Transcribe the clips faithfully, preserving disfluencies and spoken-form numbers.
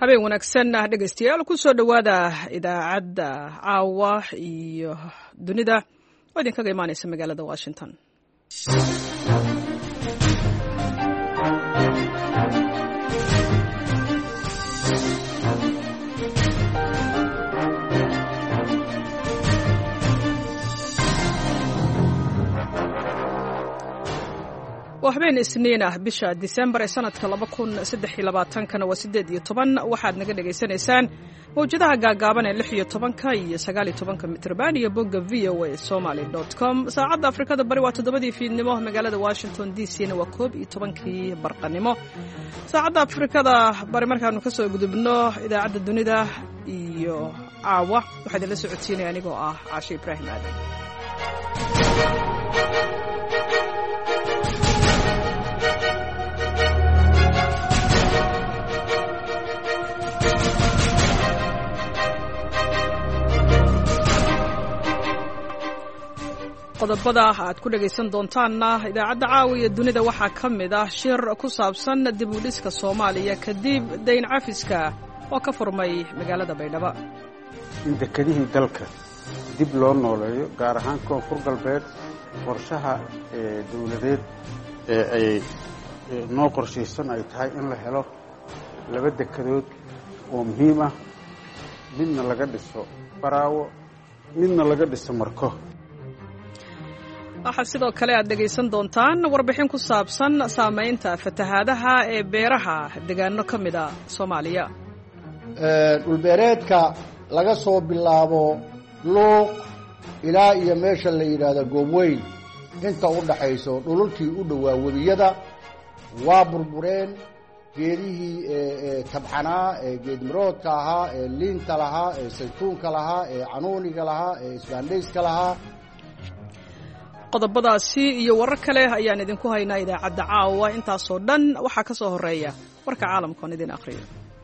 habeen wanaagsan dhegaystayaal ku soo dhowaada idaacadda caawa iyo dunida oo idinkaga imaanaysa magaalada Washington. وحبين إسنينه بشهر ديسمبر سنة لaba kun saddex iyo labaatan kana waa sideed iyo toban waxaad naga dhageysanaysaan mawjadaha gaagaaban ee lix iyo tobanka iyo sagaal iyo tobanka mitrban iyo bogga v o a somali dot com saacadda Afrikada bari waa toddobadii fiidnimo magaalada Washington D C na waa koob iyo tobankii barqanimo saacadda Afrikada bari markaanu ka soo gudubno idaacadda dunida iyo caawa waxaad la socodsiinayaan anigoo ah Caashe Ibrahim Aadan. qodobada aad ku dhageysan doontaanna idaacadda caawiya dunida waxaa ka mid ah shir ku saabsan dib u dhiska Soomaaliya kadib dayn cafiska oo ka furmay magaalada Baydhabo. in dekadihii dalka dib loo nooleeyo gaar ahaan koonfur galbeed qorshaha ee dawladeed ee ay noo qorshaysan ay tahay in la helo laba dekadood oo muhiim ah midna laga dhiso Baraawo midna laga dhiso Marko. waxaa sidoo kale aad dhegaysan doontaan warbixin ku saabsan saamaynta fatahaadaha ee beeraha deegaano ka mid ah Soomaaliya. dhulbeereedka laga soo bilaabo Luuq ilaa iyo meesha la yiraahdo Goobweyn inta u dhaxayso dhululkii u dhawaa wadiyada waa burbureen geedihii ee tabcanaa ee geedmiroodka ahaa ee liinta lahaa ee saytuunka lahaa ee canuuniga lahaa ee isbaandhayska lahaa. qodobadaasi iyo warar kale ayaan idinku haynaa idaacadda caawa intaasoo dhan waxaa ka soo horeeya warka caalamka oo idin akhriyo.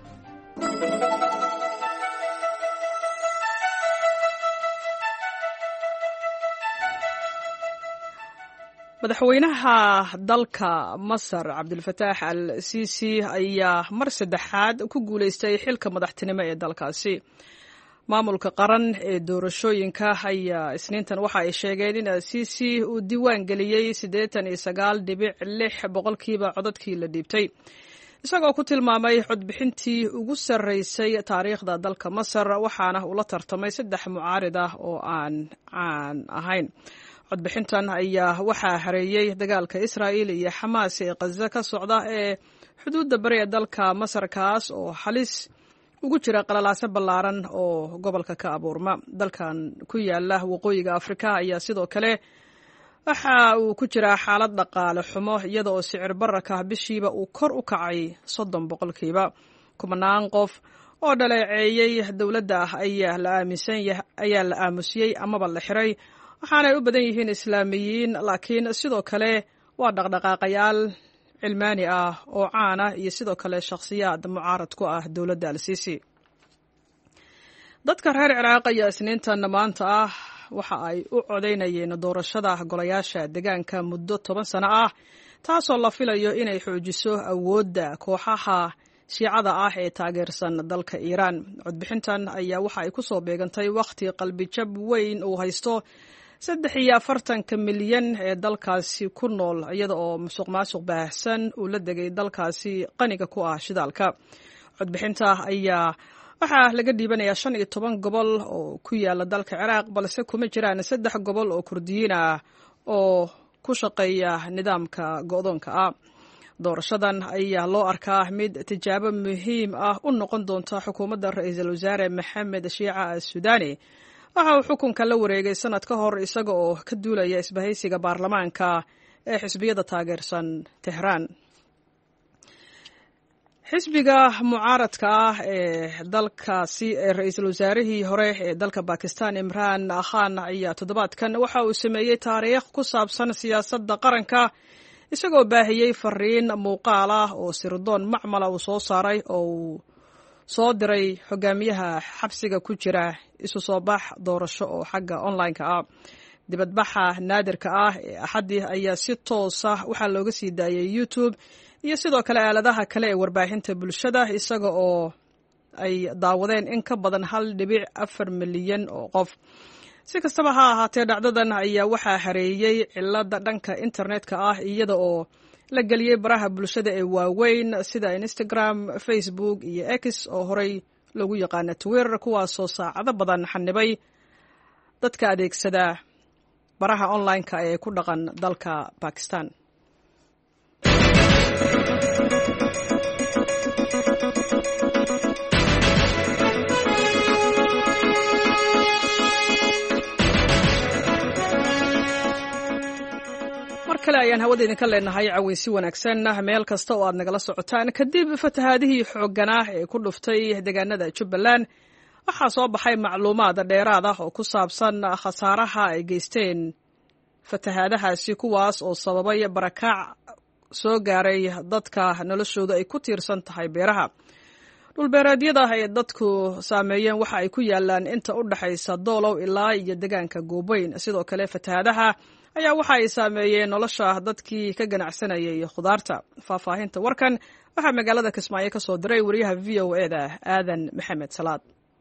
madaxweynaha dalka Masar Cabdulfataax al-Siisi ayaa mar saddexaad ku guuleystay xilka madaxtinimo ee dalkaasi. maamulka qaran ee doorashooyinka ayaa isniintan waxa ay sheegeen in Al-Sisi uu diiwaan geliyay siddeetan iyo sagaal dhibic lix boqolkiiba codadkii la dhiibtay isagoo ku tilmaamay codbixintii ugu sarreysay taariikhda dalka Masar waxaana uu la tartamay saddex mucaarid ah oo aan caan ahayn. codbixintan ayaa waxaa hareeyay dagaalka Israa'iil iyo Xamaas ee Gaza ka socda ee xuduudda bari ee dalka Masar kaas oo halis ugu jira qalalaase ballaaran oo gobolka ka abuurma. dalkan ku yaala waqooyiga Afrika ayaa sidoo kale waxa uu ku jira xaalad dhaqaale xumo iyada oo sicir bararka bishiiba uu kor u kacay soddon boqolkiiba. kumanaan qof oo dhaleeceeyay dowladda ayaa la aaminsan yahay ayaa la aamusiyey amaba la xiray waxaana ay u badan yihiin islaamiyiin laakiin sidoo kale waa dhaqdhaqaaqayaal cilmaani ah oo caan ah iyo sidoo kale shakhsiyaad mucaarad ku ah dowladda Al-Sisi. dadka reer Ciraaq ayaa isniintan maanta ah waxa ay u codeynayeen doorashada golayaasha deegaanka muddo toban sano ah taasoo la filayo inay xoojiso awoodda kooxaha shiicada ah ee taageersan dalka Iiraan. codbixintan ayaa waxa ay ku soo beegantay waqti qalbi jab weyn uu haysto saddex iyo afartanka milyan ee dalkaasi ku nool iyada oo musuqmaasuq baahsan uu la degay dalkaasi qaniga ku ah shidaalka. codbixinta ayaa waxaa laga dhiibanayaa shan iyo toban gobol oo ku yaala dalka Ciraaq balse kuma jiraan saddex gobol oo Kurdiyiin ah oo ku shaqeeya nidaamka go'doonka ah. doorashadan ayaa loo arkaa mid tijaabo muhiim ah u noqon doonta xukuumadda ra'iisul wasaare Maxamed Shiica al-Sudaani. waxa uu xukunka la wareegay sanad ka hor isaga oo ka duulaya isbahaysiga baarlamaanka ee xisbiyada taageersan Tehran. xisbiga mucaaradka ah ee dalkaasi ee ra'iisul wasaarihii hore ee dalka Pakistan Imran Khan ayaa toddobaadkan waxa uu sameeyay taariikh ku saabsan siyaasadda qaranka isagoo baahiyey fariin muuqaal ah oo sirdoon macmala uu soo saaray oo uu soo diray hogaamiyaha xabsiga ku jira isu soo bax doorasho oo xagga online-ka ah. dibadbaxa naadirka ah ee axadii ayaa si toos ah waxaa looga sii daayay YouTube iyo sidoo kale aaladaha kale ee warbaahinta bulshada isaga oo ay daawadeen in ka badan hal dhibic afar milyan oo qof. si kastaba ha ahaatee dhacdadan ayaa waxaa hareeyey cilada dhanka internetka ah iyada oo la geliyey baraha bulshada ee waaweyn sida Instagram, Facebook iyo X oo horey loogu yaqaana Twitter, kuwaasoo saacado badan xanibay dadka adeegsada baraha online-ka ee ku dhaqan dalka Pakistan. kale ayaan hawada idinka leenahay caweysi wanaagsan meel kasta oo aad nagala socotaan. kadib fatahaadihii xoogganaa ee ku dhuftay deegaanada Jubbaland waxaa soo baxay macluumaad dheeraad ah oo ku saabsan khasaaraha ay geysteen fatahaadahaasi, kuwaas oo sababay barakac soo gaaray dadka noloshooda ay ku tiirsan tahay beeraha. dhulbeereedyada ay dadku saameeyeen waxa ay ku yaalaan inta u dhaxaysa Doolow ilaa iyo deegaanka Goobeyn. sidoo kale fatahaadaha ayaa waxa ay saameeyeen nolosha dadkii ka ganacsanayay khudaarta. faahfaahinta warkan waxaa magaalada Kismaayo ka soo diray wariyaha V O A da Aadan Maxamed Salaad.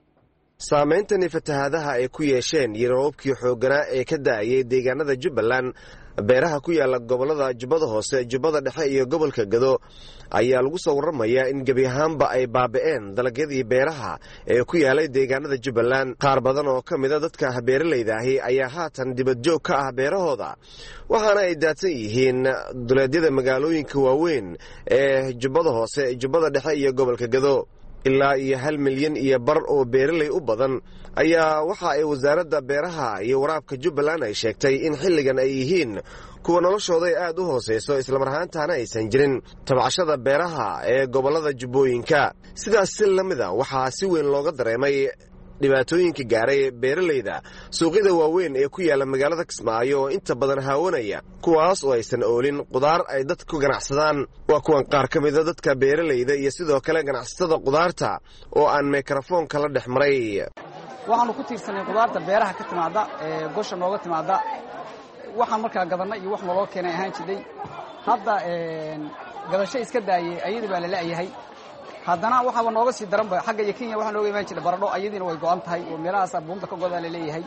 saameyntani fatahaadaha ay ku yeesheen roobkii xoogganaa ee ka da'ayay deegaanada Jubbaland, beeraha ku yaala gobolada Jubbada Hoose, Jubbada Dhexe iyo gobolka Gado ayaa lagu soo waramayaa in gebi ahaanba ay baabi'een dalagyadii beeraha ee ku yaalay deegaanada Jubbaland. qaar badan oo ka mid a dadka beeralayda ahi ayaa haatan dibad joog ka ah beerahooda, waxaana ay daadsan yihiin duleedyada magaalooyinka waaweyn ee Jubbada Hoose, Jubbada Dhexe iyo gobolka Gado. ilaa iyo hal milyan iyo bar oo beeralay u badan ayaa waxa ay wasaaradda beeraha iyo waraabka Jubbaland ay sheegtay in xilligan ay yihiin kuwa noloshooda ay aad u hooseyso, islamar ahaantaana aysan jirin tabcashada beeraha ee gobolada Jubbooyinka. sidaas si lamida waxaa si weyn looga dareemay dhibaatooyinka gaaray beeralayda suuqyada waaweyn ee ku yaala magaalada Kismaayo oo inta badan haawanaya, kuwaas oo aysan oolin qudaar ay dadku ganacsadaan. waa kuwan qaar ka mid a dadka beeralayda iyo sidoo kale ganacsatada qudaarta oo aan mikrofoonka la dhex maray. waxaanu ku tiirsanay qudaarta beeraha ka timaada ee gosha nooga timaada, waxaan markaa gadanay iyo wax naloo keenay ahaan jiray. hadda gadasho iska daayay ayadii baa la la'yahay. haddana waxaaba nooga sii daranba xagga iyo Kenya waxaa nooga imaan jiray baradho, ayadiina way go'an tahay oo meelahaas buunta ka godaa la leeyahay.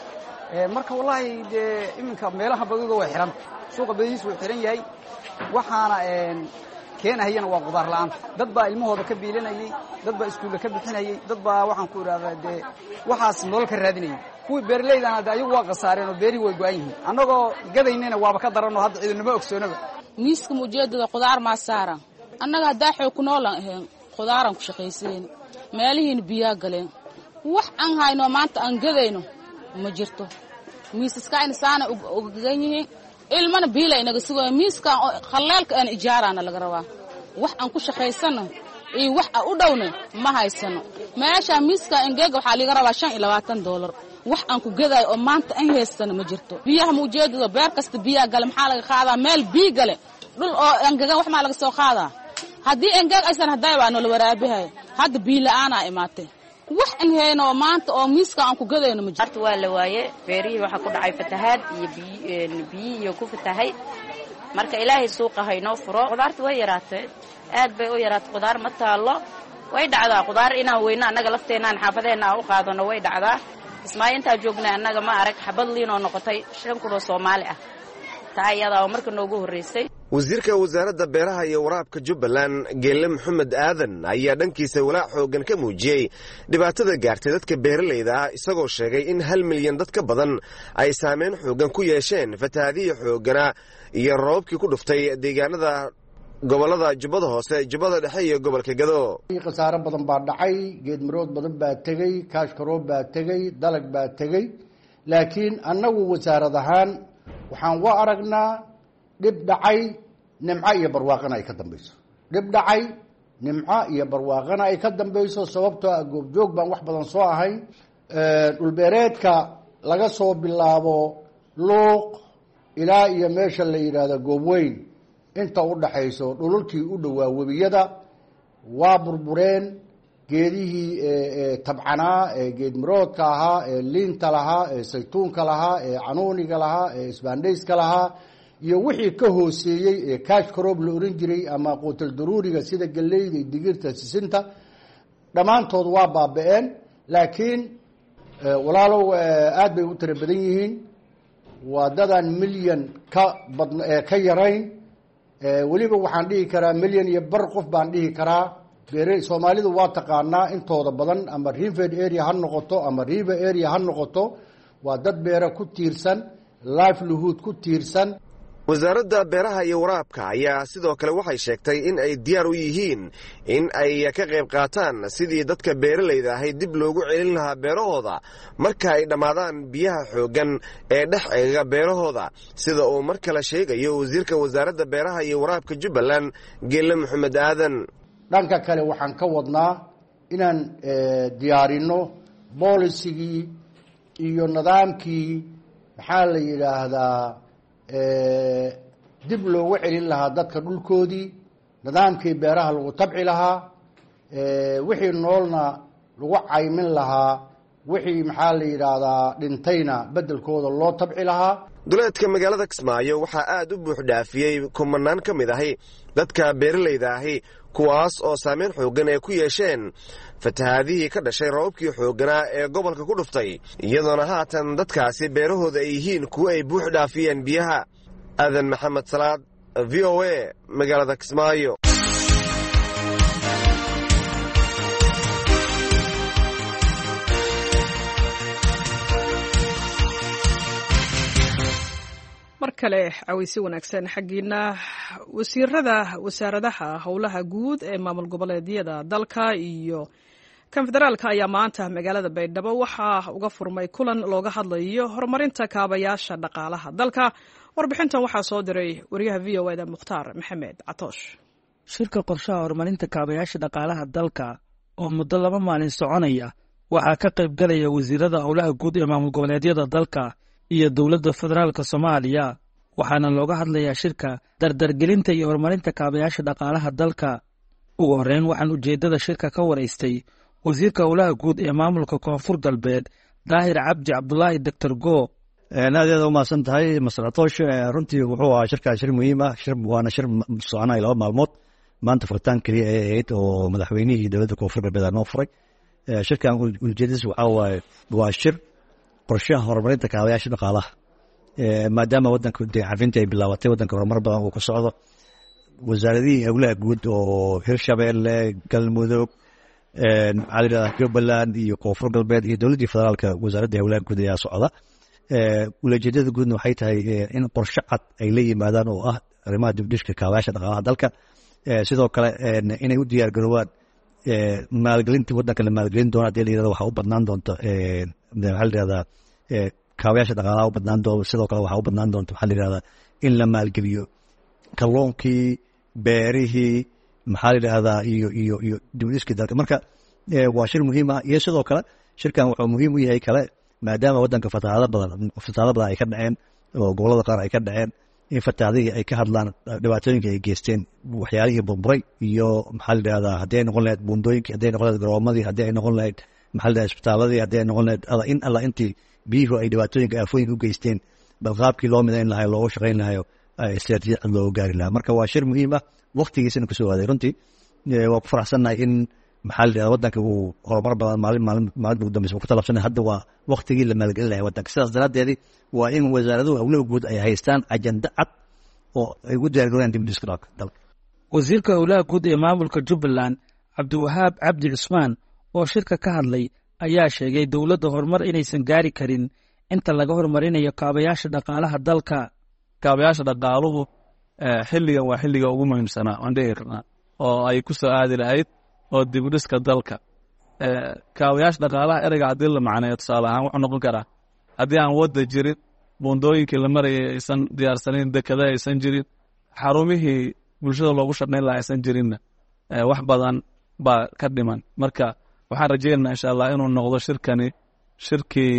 marka wallaahi dee iminka meelaha badidu way xiran, suuqa badiis way xiran yahay. waxaana keenahayana waa qudaar la'aan. dad baa ilmahooda ka biilanayay, dad baa iskuulla ka bixinayay, dad baa waxaan ku idhaahdaa dee waxaas nolol ka raadinayay. kuwii beeralaydana de ayagu waa khasaareen oo beerihii way go'an yihiin. annagoo gadaynayna waaba ka daranoo hadda ciidanimo ogsoonaba. miiska mujeedada qudaar maa saaran, annaga haddaa xoog ku noolan ahayn qudaaraan ku shaqaysayn, meelihiina biyaa galeen. wax aan hayno maanta aan gadayno ma jirto. miisaska ayna saana ugagan yihiin, ilmana biila inaga sugayo. miiskaan khaleelka aan ijaaraana laga rabaa. wax aan ku shaqaysano iyo wax aan u dhowna ma haysano. meesha miiska ingeega waxaa liga rabaa shan iyo labaatan doolar. wax aan ku gadayo oo maanta aan haysano ma jirto. biyaha muujeedada beer kasta biyaa gale, maxaa laga qaadaa meel biyo gale, dhul oo angagan wax maa laga soo qaadaa. haddii engeeg aysan hadday baa noola waraabihay. hadda biyo la'aanaa imaatay. wax aan hayno maanta oo miiska aan ku gadayno ma jirto. waa la waaye beerihii waxaa ku dhacay fatahaad iyo biyihiiyo ku fatahay. marka ilaahay suuqa haynoo furo. qudaarta way yaraatay, aad bay u yaraatay. qudaar ma taallo. way dhacdaa qudaar inaan weyno annaga lafteenaan xaafadeenna aan u qaadano way dhacdaa. Kismaayo intaa joognay annaga ma arag xabad liinoo noqotay shan kun oo Soomaali ah. taa iyada oo marka noogu horreysay. wasiirka wasaaradda beeraha iyo waraabka Jubbaland Geelle Maxamed Aadan ayaa dhankiisa walaac xooggan ka muujiyey dhibaatada gaartay dadka beeralayda ah, isagoo sheegay in hal milyan dad ka badan ay saameyn xooggan ku yeesheen fatahaadihii xooggana iyo roobkii ku dhuftay deegaanada gobolada Jubbada Hoose, Jubbada Dhexe iyo gobolka Gado. khasaare badan baa dhacay, geed mirood badan baa tegey, kaashka roob baa tegey, dalag baa tegey. laakiin annagu wasaarad ahaan waxaan u aragnaa dhib dhacay nimco iyo barwaaqana ay ka dambayso. dhib dhacay nimco iyo barwaaqana ay ka dambayso sababtoo ah goobjoog baan wax badan soo ahayn. dhulbeereedka laga soo bilaabo luuq ilaa iyo meesha la yidhaahdo Goobeyn, inta u dhaxayso dhululkii u dhowaa webiyada waa burbureen. geedihii tabcanaa ee geed miroodka ahaa, ee liinta lahaa, ee saytuunka lahaa, ee canuuniga lahaa, ee isbaandhayska lahaa iyo wixii ka hooseeyey ee kaashka roob la oran jiray ama quutal daruuriga sida galleyda, digirta, sisinta, dhammaantood waa baaba-een laakiin walaalow aad bay u tira badan yihiin waa dadaan milyan ka badn ka yarayn weliba waxaan dhihi karaa milyan iyo bar qof baan dhihi karaa beere soomaalidu waa taqaanaa intooda badan ama river area ha noqoto ama river area ha noqoto waa dad beere ku tiirsan livelihood ku tiirsan wasaaradda beeraha iyo waraabka ayaa sidoo kale waxay sheegtay in ay diyaar u yihiin in ay ka qayb qaataan sidii dadka beeralayda ahay dib loogu celin lahaa beerahooda marka ay dhammaadaan biyaha xooggan ee dhex eega beerahooda sida uu mar kale sheegayo wasiirka wasaaradda beeraha iyo waraabka Jubbaland Geelle Maxamed Aadan. dhanka kale waxaan ka wadnaa inaan diyaarino boolicigii iyo nidaamkii maxaa la yidhaahdaa dib loogu celin lahaa dadka dhulkoodii nidaamkii beeraha lagu tabci lahaa wixii noolna lagu caymin lahaa wixii maxaa la yidhaahdaa dhintayna beddelkooda loo tabci lahaa. duleedka magaalada Kismaayo waxaa aad u buux dhaafiyey kumanaan ka mid ahi dadka beeralayda ahi kuwaas oo saameyn xooggan ay ku yeesheen fatahaadihii ka dhashay roobkii xoogganaa ee gobolka ku dhuftay iyadoona haatan dadkaasi beerahooda ay yihiin kuwa ay buux dhaafiyeen biyaha. Aadan Maxamed Salaad, V O A, magaalada Kismaayo. mar kale cawaysi wanaagsan xaggiina wasiirada wasaaradaha howlaha guud ee maamul goboleedyada dalka iyo kan federaalka ayaa maanta magaalada Baydhabo waxaa uga furmay kulan looga hadlayo horumarinta kaabayaasha dhaqaalaha dalka. warbixintan waxaa soo diray wariyaha V O A da Mukhtaar Maxamed Catoosh. shirka qorshaha horumarinta kaabayaasha dhaqaalaha dalka oo muddo laba maalin soconaya waxaa ka qayb galaya wasiirada howlaha guud ee maamul goboleedyada dalka iyo dowladda federaalka Soomaaliya waxaana looga hadlayaa shirka dardargelinta iyo horumarinta kaabayaasha dhaqaalaha dalka. ugu horeyn waxaan ujeedada shirka ka wareystay wasiirka howlaha guud ee maamulka Koonfur Galbeed Daahir Cabdi Cabdullaahi Doctor Go. aad u maasan tahay Masratoosh. runtii wuxuu ahaa shirka shir muhiim ah shir waana shir soconay laba maalmood maanta furtaan kaliya ay ahayd oo madaxweynihii dowladda Koonfur Galbeed noo furay. shirkan ujeedadiisu waxa waaye waa shir qorshaha horumarinta kaabayaasha dhaqaalaha maadaama wadanka cafinta ay bilaabatay wadanka horumar badan uu ka socdo wasaaradihii howlaha guud oo Hirshabeelle Galmudug maxaa Jubbaland iyo Koonfur Galbeed iyo dowladda federaalka wasaaradda howlaha guud ayaa socda. ujeedada guudna waxay tahay in qorshe cad ay la yimaadaan oo ah arrimaha dibdhishka kaabayaasha dhaqaalaha dalka sidoo kale inay u diyaar garoobaan maalgelinta wadanka la maalgelin doona hadii la yidhahdo waxaa u badnaan doonta maxaa la yidhahdaa kaabayaasha dhaqaalaha u badnaan doonta sidoo kale waxaa u badnaan doonta maxaa la yidhahdaa in la maalgeliyo kalluunkii beerihii maxaa la yidhahdaa iyo iyo iyo dibdhishkii dalka. marka waa shir muhiim ah iyo sidoo kale shirkan wuxuu muhiim u yahay kale maadaama wadanka fatahaado badan fatahaado badan ay ka dhaceen oo gobolada qaar ay ka dhaceen in fatahaadihii ay ka hadlaan dhibaatooyinka ay geysteen waxyaalihii burburay iyo maxaa la yidhahdaa haddii ay noqon lahayd buundooyinkii haddii ay noqon lahayd garoomadii haddii ay noqon lahayd maxaa la yidhahdaa isbitaaladii haddii ay noqon lahayd in alla intii biyuhu ay dhibaatooyinka aafooyinka u geysteen bal qaabkii loo midayn lahayo loogu shaqayn lahayo istiraatiijiyad cad loogu gaari lahaa. marka waa shir muhiim ah waqtigiisana kusoo aaday. runtii waa ku faraxsannahay in maxaa la yidhahdaa wadanka uu horumar badan maalin maalin maalin ugu dambaysa ku talabsanay hadda waa waqtigii la maalgelin lahaa wadanka. sidaas daraaddeedii waa in wasaaraduhu howlaha guud ay haystaan ajanda cad oo ay ugu diyaargarooyaan dibdhiska dalka. wasiirka howlaha guud ee maamulka Jubbaland Cabdiwahaab Cabdi Cusmaan oo shirka ka hadlay ayaa sheegay dowladda horumar inaysan gaari karin inta laga horumarinayo kaabayaasha dhaqaalaha dalka. kaabayaasha dhaqaaluhu xilligan waa xilliga ugu muhiimsanaa aan dhihi karnaa oo ay ku soo aadi lahayd oo dibdhiska dalka. kaabayaasha dhaqaalaha ereyga haddii la macneeyo tusaale ahaan wuxuu noqon karaa haddii aan wadda jirin buundooyinkii la marayay aysan diyaarsanayn dekada aysan jirin xarumihii bulshada loogu shaqayn lahaa aysan jirinna wax badan baa ka dhiman. marka waxaan rajaynaynaa insha allah inuu noqdo shirkani shirkii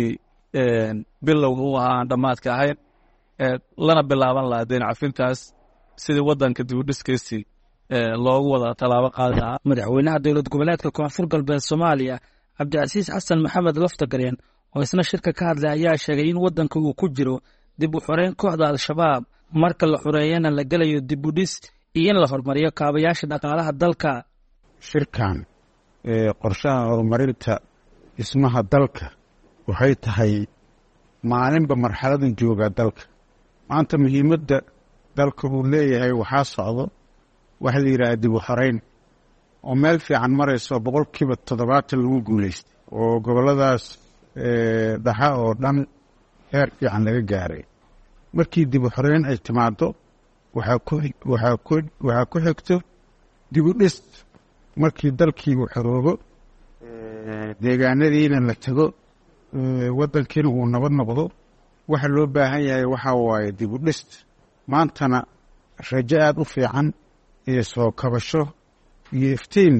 bilowga u ahaa aan dhammaadka ahayn lana bilaaban lahaa deyn cafintaas sidii wadanka dibudhiskiisii loogu wada tallaabo qaadi lahaa. madaxweynaha dowlad goboleedka Koonfur Galbeed Soomaaliya Cabdicasiis Xasan Maxamed Laftagareen oo isna shirka ka hadlay ayaa sheegay in wadanka uu ku jiro dib u xoreyn kooxda Al-Shabaab marka la xoreeyana la galayo dib u dhis iyo in la horumariyo kaabayaasha dhaqaalaha dalka. shirkan qorshaha horumarinta dhismaha dalka waxay tahay maalinba marxaladan joogaa dalka. maanta muhiimadda dalka uu leeyahay waxaa socdo waxa la yidhaha dib u xoreyn oo meel fiican marayso boqolkiiba toddobaatan lagu guulaystay oo gobolladaas dhaxa oo dhan heer fiican laga gaaray. markii dib u xoreyn ay timaado waxaa ku waxaa ku waxaa ku xigto dib u dhis. markii dalkii uu xoroobo deegaanadiina la tago waddankiina uu nabad noqdo waxa loo baahan yahay waxaa waaye dib u dhis. maantana rajo aada u fiican iyo soo kabasho iyo iftiin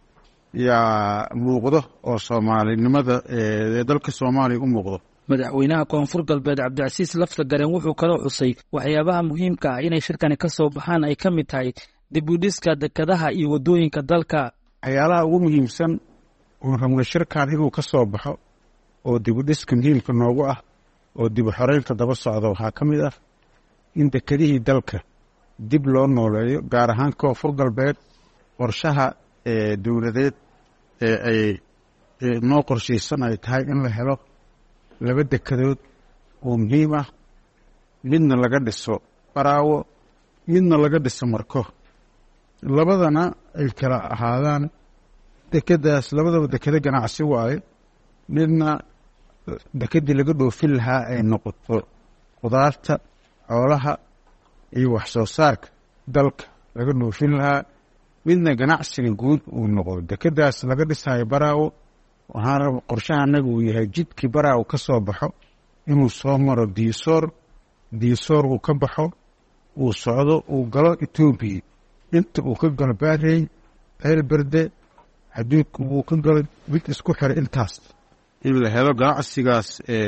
yaa muuqdo oo soomaalinimada ee dalka soomaaliya u muuqdo. madaxweynaha koonfur galbeed cabdicasiis laftagareen wuxuu kaloo xusay waxyaabaha muhiimka ah inay shirkani ka soo baxaan ay ka mid tahay dib u dhiska dekedaha iyo waddooyinka dalka. waxyaalaha ugu muhiimsan oo rabno shirkan inuu ka soo baxo oo dib u dhiska muhiimka noogu ah oo dib u xoreynta daba socda waxaa ka mid ah in dekedihii dalka dib loo nooleeyo, gaar ahaan koonfur galbeed. qorshaha dowladeed ee ay noo qorshaysan ay tahay in la helo laba dekedood oo muhiim ah, midna laga dhiso Baraawo, midna laga dhiso Marko. labadana ay kala ahaadaan dekedaas labadaba dekeda ganacsi waaye. midna dekedii laga dhoofin lahaa ay noqoto qudaarta, xoolaha iyo wax soo saarka dalka laga dhoofin lahaa, midna ganacsiga guud uu noqdo. dekedaas laga dhisayo Baraawo waxaana qorshaha anaga uu yahay jidkii Baraawo ka soo baxo inuu soo maro diisoor, diisoor uu ka baxo uu socdo uu galo Etoobiya, inta uu ka galo Baarey, Ceelberde, xaduudka uu ka galo mid isku xiray. intaas in la helo ganacsigaas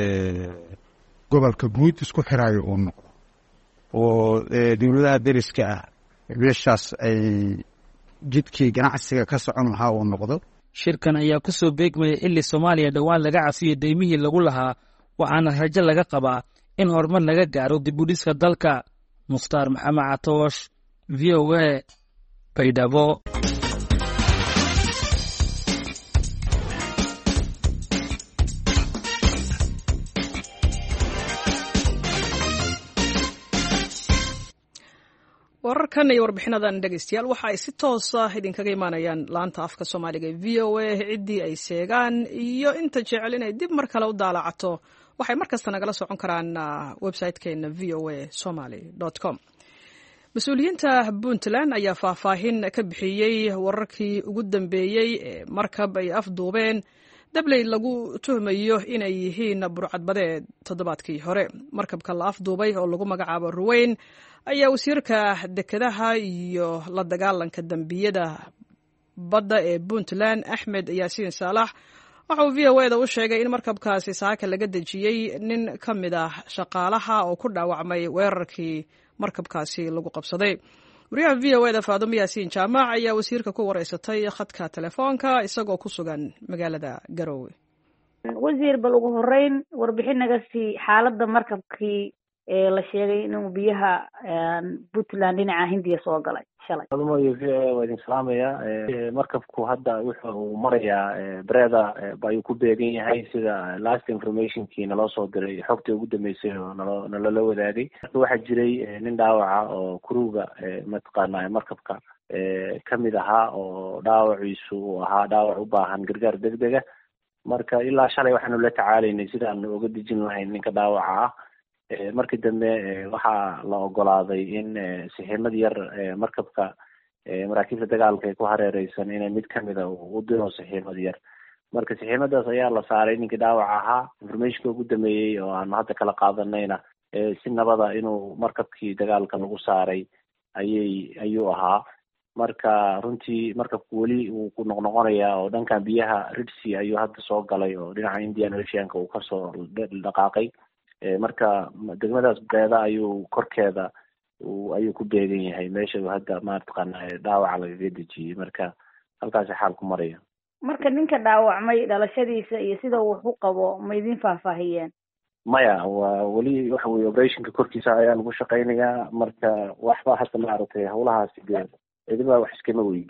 gobolka guud isku xirayo uu noqdo oo dowladaha deriska ah meeshaas ay jidkii ganacsiga ka socon lahaa uu noqdo. shirkan ayaa ku soo beegmayay xilli Soomaaliya dhowaan laga cafiyey deymihii lagu lahaa, waxaana rajo laga qabaa in horumar laga gaaro dib u dhiska dalka. Mukhtaar Maxamed Catoosh, V O A, Baydhabo. wararkan iyo warbixinadan dhegeystayaal waxa ay si toos ah idinkaga imaanayaan laanta afka Soomaaliga ee V O A. ciddii ay sheegaan iyo inta jecel inay dib mar kale u daalacato waxay markasta nagala socon karaan website-keena v o a somali dot com. mas-uuliyiinta Puntland ayaa faahfaahin ka bixiyey wararkii ugu dambeeyey ee markab ay afduubeen dabley lagu tuhmayo inay yihiin burcadbadeed toddobaadkii hore. markabka la afduubay oo lagu magacaabo Ruweyn ayaa wasiirka dekedaha iyo la dagaalanka dambiyada badda ee Puntland Axmed Yaasiin Saalax waxa uu V O A da u sheegay in markabkaasi saaka laga dejiyey nin ka mid ah shaqaalaha oo ku dhaawacmay weerarkii markabkaasi lagu qabsaday. wariyaha V O A da Faadumo Yaasiin Jaamac ayaa wasiirka ku wareysatay khadka telefoonka isagoo ku sugan magaalada Garowe. wasiir bal ugu horeyn warbixin naga sii xaaladda markabkii ee la sheegay inuu biyaha Puntland dhinaca Hindiya soo galay shalay. Faadumo waa idin salaamaya. markabku hadda wuxuu marayaa Breda ayuu ku beegan yahay sida last informationkii naloo soo diray, xogtii ugu dambeysay oo naloo nalala wadaagay. waxaa jiray nin dhaawaca oo kuruga mataqaanaa markabka kamid ahaa oo dhaawaciisu uu ahaa dhaawac u baahan gargaar degdega. marka ilaa shalay waxaanu la tacaalaynay sidaan uga dejin lahayn ninka dhaawaca ah. markii dambe waxaa la ogolaaday in siximad yar markabka maraakiibta dagaalka ay ku hareereysan inay mid kamida u diro siximad yar. marka siximadaas ayaa la saaray ninkii dhaawaca ahaa. informationka ugu dambeeyey oo aanu hadda kala qaadanayna si nabada inuu markabkii dagaalka lagu saaray ayay ayuu ahaa. marka runtii markabku weli uu ku noqnoqonayaa oo dhankan biyaha Red Sea ayuu hadda soo galay oo dhinaca Indian Oceanka uu kasoo dhaqaaqay. marka degmadaas Breda ayuu korkeeda ayuu ku beegan yahay meesha uu hadda maartaqana dhaawaca lagaga dejiyey. marka halkaas xaalku maraya. marka ninka dhaawacmay dhalashadiisa iyo sida uu wax u qabo ma idin faahfaahiyeen? maya waa weli waxa weeye operationka korkiisa ayaa lagu shaqaynayaa. marka waxba hadda maaragtay howlahaasi dee ciidamada wax iskama weydiin.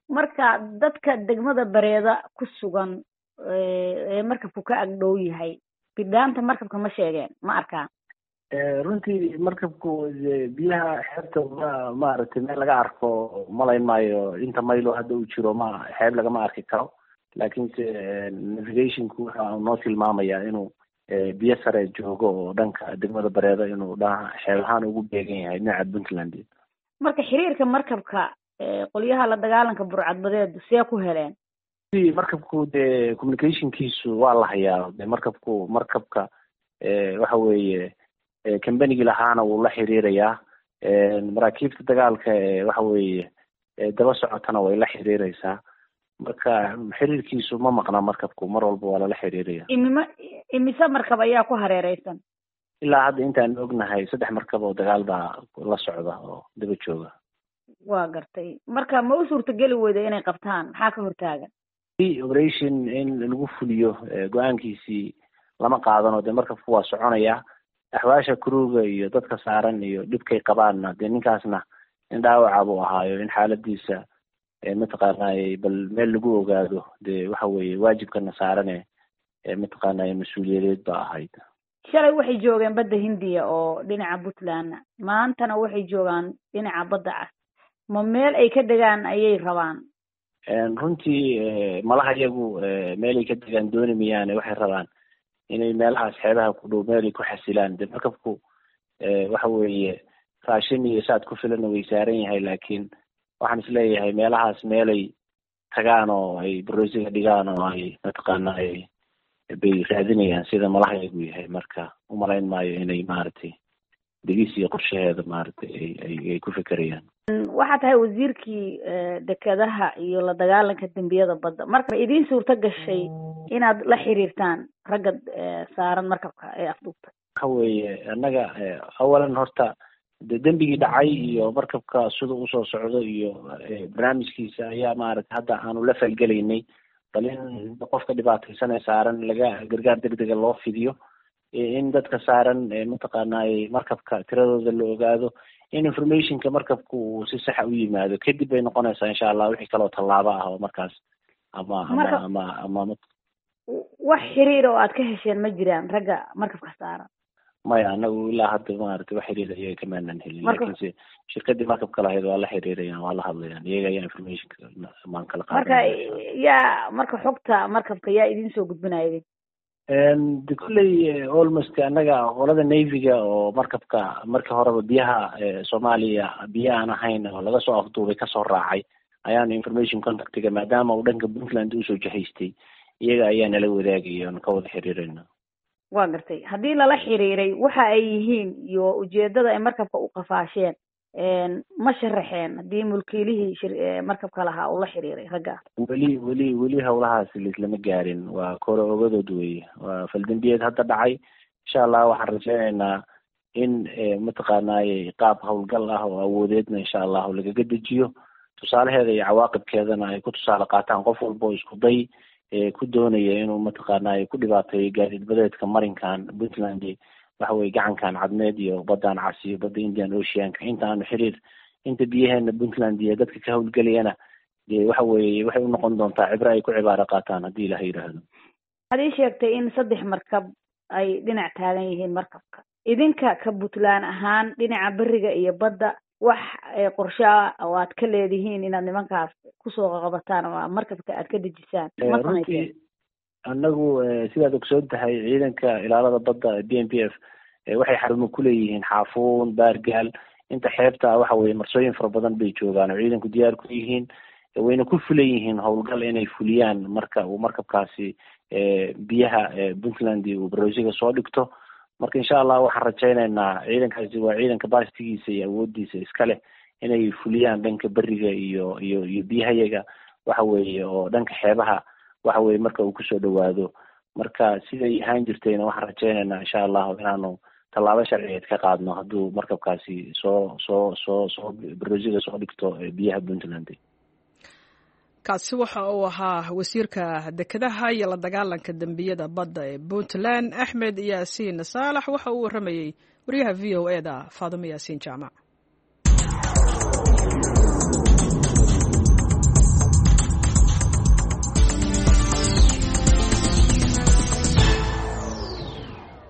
marka dadka degmada bareeda ku sugan ee markabku ka agdhow yahay bidhaanta markabka ma sheegeen ma arkaan runtii markabku biyaha xeebta ma maaragtay meel laga arko malayn maayo inta maylo hadda uu jiro ma xeeb lagama arki karo laakiinse navigationku waxa noo tilmaamayaa inuu biyo sare joogo oo dhanka degmada bareeda inuu dha xeeb ahaan ugu beegan yahay dhinaca puntland. marka xiriirka markabka qolyaha la dagaalanka burcadbadeedu see ku heleen markabku dee communicationkiisu waa la hayaa de markabku markabka waxa weeye combanigi lahaana wuu la xiriirayaa maraakiibta dagaalka waxa weeye daba socotana way la xiriireysaa marka xiriirkiisu ma maqna markabku mar walba waa lala xiriiraya. imima imise markab ayaa ku hareereysan ilaa hadda intaan ognahay saddex markab oo dagaal baa la socda oo daba jooga. waa gartay marka ma u suurtageli weyda inay qabtaan maxaa ka hortaagan operation in lagu fuliyo go-aankiisii lama qaadano dee markabku waa soconaya axwaasha kuruga iyo dadka saaran iyo dhibkay qabaanna dee ninkaasna in dhaawaca buu ahaayo in xaaladiisa mataqaanay bal meel lagu ogaado dee waxa weeye waajibkana saarane mataqaanay mas-uuliyadeed ba ahayd. shalay waxay joogeen badda hindiya oo dhinaca puntland maantana waxay joogaan dhinaca badda cas ma meel ay ka degaan ayay rabaan runtii malaha iyagu meel ay ka degaan dooni miyaane waxay rabaan inay meelahaas xeebaha ku dhow meel ay ku xasilaan de markabku waxa weeye raashin iyo saad ku filana way saaran yahay laakiin waxaan isleeyahay meelahaas meelay tagaan oo ay barosiga dhigaan oo ay mataqaana ay bay raadinayaan sida malaha iyagu yahay marka umalayn maayo inay maaragtay degis iyo qorshaheeda maaragtay ay ay ku fekerayaan. waxaa tahay wasiirkii dekedaha iyo la dagaalanka dembiyada badda marka idiin suurto gashay inaad la xiriirtaan ragga saaran markabka ee afduubta waxa weeye annaga awalan horta de dembigii dhacay iyo markabka sida usoo socdo iyo barnaamijkiisa ayaa maaragtay hadda aanu la falgelaynay bal in qofka dhibaataysanee saaran laga gargaar degdega loo fidiyo in dadka saaran mataqaanay markabka tiradooda la ogaado in informationka markabku uu si saxa u yimaado kadib bay noqonaysaa insha allah wixii kaloo tallaabo ah oo markaas ama ama ama ama wax xiriir oo aad ka hesheen ma jiraan ragga markabka saaran maya anagu ilaa hadda maaragtay wax xiriir iyaga kamaanan helin laakiinse shirkadii markabka lahayd waa la xiriirayaan waa la hadlayaan iyaga ayaa informationka maan kala qaadan marka yaa marka xogta markabka yaa idin soo gudbinaya de kolley almost annaga qolada navyga oo markabka markii horeba biyaha soomaaliya biyo aan ahayn oo laga soo afduubay kasoo raacay ayaan information contactiga maadaama uu dhanka puntland usoo jahaystay iyaga ayaa nala wadaagaya oon ka wada xiriirayna. waa gartay haddii lala xiriiray waxa ay yihiin iyo ujeedada ay markabka u qafaasheen ma sharaxeen haddii mulkiilihii markabka lahaa uu la xiriiray ragga weli weli weli hawlahaas lama gaarin waa kore ogadood weye waa faldambiyeed hadda dhacay insha allah waxaan rajaynaynaa in mataqaanay qaab hawlgal ah oo awoodeedna insha allahu lagaga dejiyo tusaalaheeda iyo cawaaqibkeedana ay ku tusaale qaataan qof walba oo isku day ku doonaya inuu mataqaanay ku dhibaateeyo gaadiid badeedka marinkan puntland waxa weye gacankan cadmeed iyo badan cas iyo badda indian oceanka inta aanu xiriir inta biyaheena puntland iyo dadka ka hawlgelayana dee waxa weye waxay unoqon doontaa cibro ay ku cibaaro qaataan haddii ilaha yidhaahdo. waxaad ii sheegtay in saddex markab ay dhinac taagan yihiin markabka idinka ka puntland ahaan dhinaca beriga iyo badda wax qorshaa oo aad ka leedihiin inaad nimankaas kusoo qabataan oo markabka aad ka dejisaan ma samayseen? annagu sidaad ogsoon tahay ciidanka ilaalada badda b m p f waxay xarumo kuleeyihiin xaafuun baargaal inta xeebta waxa weye marsooyin fara badan bay joogaan oo ciidanku diyaar ku yihiin wayna ku fulan yihiin howlgal inay fuliyaan marka uu markabkaasi biyaha puntland uu barosiga soo dhigto marka insha allah waxaan rajaynaynaa ciidankaasi waa ciidanka bastigiisa iyo awoodiisa iska leh inay fuliyaan dhanka beriga iyo iyo iyo biyahayaga waxa weeye oo dhanka xeebaha waxa weye marka uu kusoo dhawaado marka siday ahaan jirtayna waxaan rajaynaynaa insha allahu inaanu tallaabo sharciyeed ka qaadno hadduu markabkaasi soo soo soo soo barosiga soo dhigto biyaha puntland. kaasi waxa uu ahaa wasiirka dekedaha iyo la dagaalanka dembiyada badda ee puntland axmed yaasiin saalax waxa uu waramayey wariyaha v o e da faadimo yaasiin jaamac.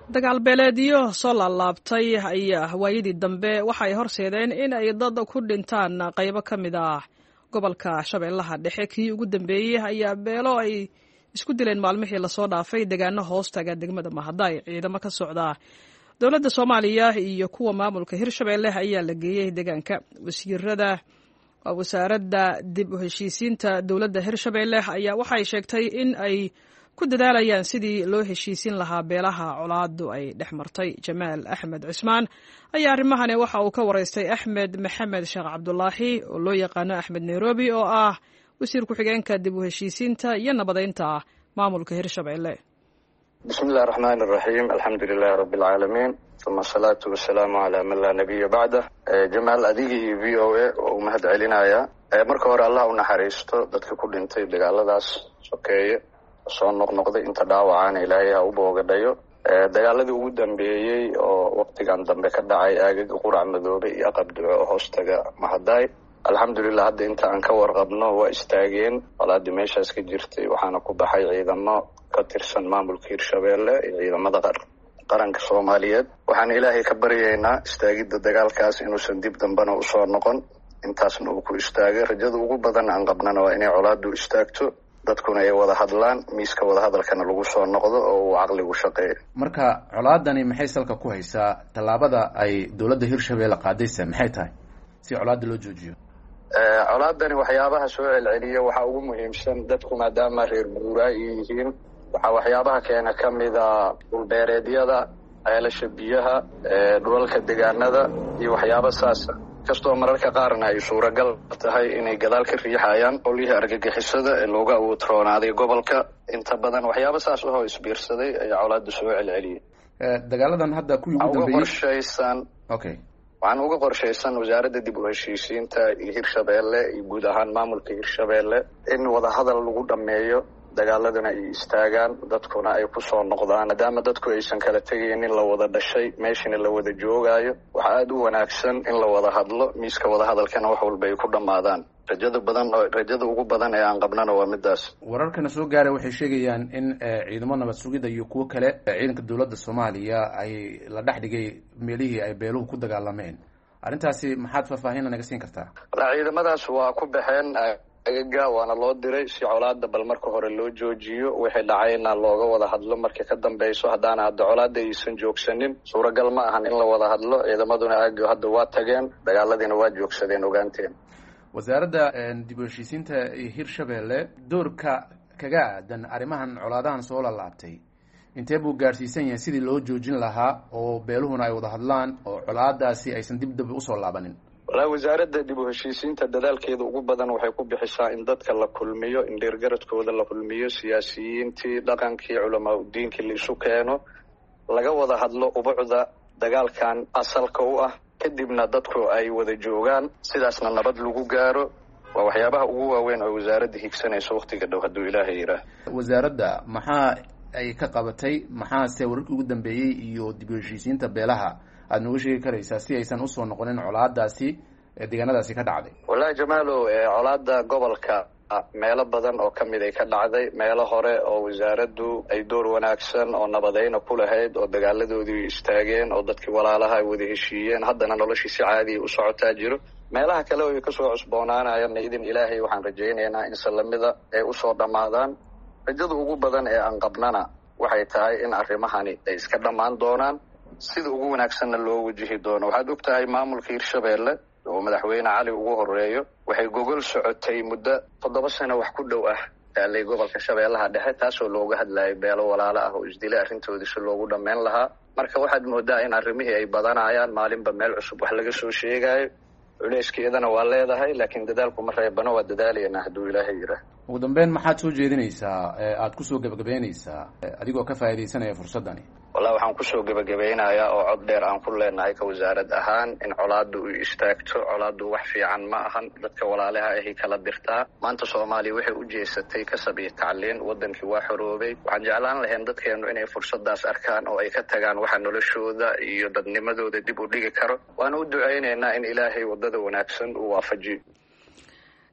dagaal beeleedyo soo laalaabtay ayaa waayadii dambe waxay horseedeen in ay dad ku dhintaan qaybo ka mid ah gobolka shabeellaha dhexe kii ugu dambeeyey ayaa beelo ay isku dileen maalmihii lasoo dhaafay deegaano hoostaga degmada Mahadaay. ciidamo ka socda dowladda Soomaaliya iyo kuwa maamulka Hirshabeelle ayaa la geeyay deegaanka. wasiirada wasaaradda dib u heshiisiinta dowladda Hirshabeelle ayaa waxay sheegtay in ay ku dadaalayaan sidii loo heshiisin lahaa beelaha colaadu ay dhex martay. Jamaal Axmed Cismaan ayaa arrimahani waxa uu ka wareystay Axmed Maxamed Sheekh Cabdulaahi oo loo yaqaano Axmed Nairobi oo ah wasiir ku-xigeenka dib u heshiisiinta iyo nabadeynta maamulka Hirshabeelle. bismillahi raxmaani raxiim alxamdulilahi rabbi alcaalamiin uma asalaatu wasalaamu calaa man laa nabiya bacdah. Jamaal adiga iyo v o a oo u mahad celinaya. marka hore allah u naxariisto dadka ku dhintay dagaaladaas sokeeye soo noqnoqday inta dhaawacaana ilaahay ha u boogadhayo. dagaaladii ugu dambeeyey oo waqtigan dambe ka dhacay aagaga qurac madoobe iyo aqab duco oo hoostaga Mahadaay, alxamdulilah hadda inta aan ka warqabno waa istaageen walaadii meeshaas ka jirtay, waxaana ku baxay ciidamo ka tirsan maamulka Hirshabeelle iyo ciidamada qaranka Soomaaliyeed. waxaan ilaahay ka baryaynaa istaagidda dagaalkaas inuusan dib dambana usoo noqon, intaasna uu ku istaagay. rajada ugu badan aan qabnana waa inay colaadu istaagto, dadkuna ay wada hadlaan, miiska wada hadalkana lagu soo noqdo oo uu caqligu shaqeeyo. marka colaadani maxay salka ku haysaa? tallaabada ay dowladda Hirshabeelle qaadaysa maxay tahay si colaada loo joojiyo? colaadani waxyaabaha soo celceliya waxaa ugu muhiimsan dadku maadaama reer guuraa yihiin, waxaa waxyaabaha keena ka mida dhulbeereedyada, ceelasha biyaha, dhulalka deegaanada iyo waxyaaba saasa, kastoo mararka qaarna ay suuragal tahay inay gadaal ka riixayaan qolihii argagixisada ee looga awoodroonaaday gobolka. inta badan waxyaaba saas ahoo isbiirsaday ayaa colaada soo celceliyay. dagaaladan hadda kuwii ugu dambeeyey qorshaysan okay waxaan uga qorshaysan wasaaradda dib u heshiisiinta iyo Hirshabeelle iyo guud ahaan maamulka Hirshabeelle in wada hadal lagu dhameeyo, dagaaladuna ay istaagaan, dadkuna ay ku soo noqdaan. maadaama dadku aysan kala tegaynin, la wada dhashay, meeshana la wada joogaayo, waxaa aada u wanaagsan in la wada hadlo, miiska wada hadalkana wax walba ay ku dhammaadaan. rajada badan oo rajada ugu badan ee aan qabnana waa midaas. wararkana soo gaaray waxay sheegayaan in ciidamo nabad sugidda iyo kuwo kale ciidanka dowladda Soomaaliya ay la dhex dhigay meelihii ay beeluhu ku dagaalameen. arrintaasi maxaad faahfaahin naga siin kartaa? wala ciidamadaas waa ku baxeen agaga, waana loo diray si colaada bal marka hore loo joojiyo, wixii dhacayna looga wada hadlo. markii ka dambeyso haddaana hadda colaada aysan joogsanin, suuragal ma ahan in la wada hadlo. ciidamaduna aagga hadda waa tageen, dagaaladiina waa joogsadeen ogaanteen. wasaaradda dib u heshiisiinta Hirshabeelle doorka kaga aadan arrimahan colaadahan soo laalaabtay intee buu gaarsiisan yahay sidii loo joojin lahaa oo beeluhuna ay wada hadlaan oo colaadaasi aysan dib dib usoo laabanin? walaa wasaaradda dib u heshiisiinta dadaalkeeda ugu badan waxay ku bixisaa in dadka la kulmiyo, in dheergaradkooda la kulmiyo, siyaasiyiintii, dhaqankii, culamaa udiinkii la isu keeno, laga wada hadlo ubucda dagaalkan asalka u ah, kadibna dadku ay wada joogaan, sidaasna nabad lagu gaaro. waa waxyaabaha ugu waaweyn oo wasaaradda higsanayso waqtiga dhow hadduu ilaahay yidhaah. wasaaradda maxaa ay ka qabatay, maxaase wararkii ugu dambeeyey iyo dib u heshiisiinta beelaha aada nooga sheegi karaysaa si aysan usoo noqonin colaadaasi deegaanadaasi ka dhacday? wallahi Jamaalow, colaada gobolka meelo badan oo kamid ay ka dhacday, meelo hore oo wasaaraddu ay door wanaagsan oo nabadayna ku lahayd, oo dagaaladoodii istaageen, oo dadkii walaalaha ay wada heshiiyeen, haddana noloshii si caadiya u socotaa jiro. meelaha kale oo ay kasoo cusboonaanayana idin ilaahay waxaan rajaynaynaa in salamida ay usoo dhammaadaan. rajada ugu badan ee aan qabnana waxay tahay in arrimahani ay iska dhammaan doonaan, sida ugu wanaagsanna loo wajihi doono. waxaad og tahay maamulka Hirshabeelle oo madaxweyne cali ugu horeeyo waxay gogol socotay muddo toddoba sano wax ku dhow ah taalay gobolka Shabeellaha Dhexe, taasoo looga hadlayay beelo walaalo ah oo isdilay arrintoodii si loogu dhammayn lahaa. marka waxaad moodaa in arrimihii ay badanayaan, maalinba meel cusub wax laga soo sheegayo. culeyskeedana waa leedahay, laakiin dadaalku ma reebano, waa dadaalayana hadduu ilaahay yidhaah. ugu dambeyn maxaad soo jeedinaysaa aada kusoo gebagabeynaysaa adigoo ka faa'iidaysanaya fursaddani? wallahi waxaan kusoo gebagabeynayaa oo cod dheer aan ku leenahay ka wasaarad ahaan in colaadu u istaagto. colaadu wax fiican ma ahan, dadka walaalaha ahi kala dirtaa. maanta Soomaaliya waxay u jeesatay kasab iyo tacliin, wadankii waa xoroobay. waxaan jeclaan lahayn dadkeenu inay fursadaas arkaan oo ay ka tagaan waxa noloshooda iyo dadnimadooda dib u dhigi karo. waana u ducaynaynaa in ilaahay wadada wanaagsan uu waafajiyo.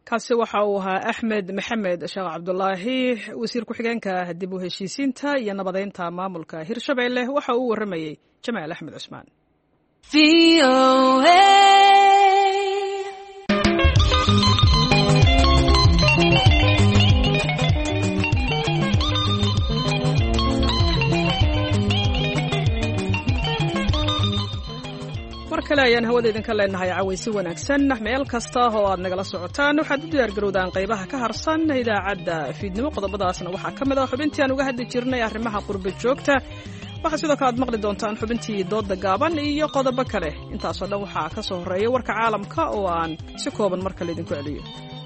kaasi waxa uu ahaa axmed maxamed sheekh cabdulaahi wasiir ku-xigeenka dib u heshiisiinta iyo nabadeynta maamulka hirshabelle waxa uu waramayey jamaal axmed cusmaan. mar kale ayaan hawada idinka leenahay cawaysi wanaagsan meel kasta oo aad nagala socotaan waxaad u diyaargarowdaan qaybaha ka harsan idaacadda fiidnimo. qodobadaasna waxaa ka mid ah xubintii aan uga hadli jirnay arrimaha qurba joogta. waxaa sidoo kale aad maqli doontaan xubintii dooda gaaban iyo qodobo kale. intaasoo dhan waxaa ka soo horreeya warka caalamka oo aan si kooban mar kale idinku celiyo.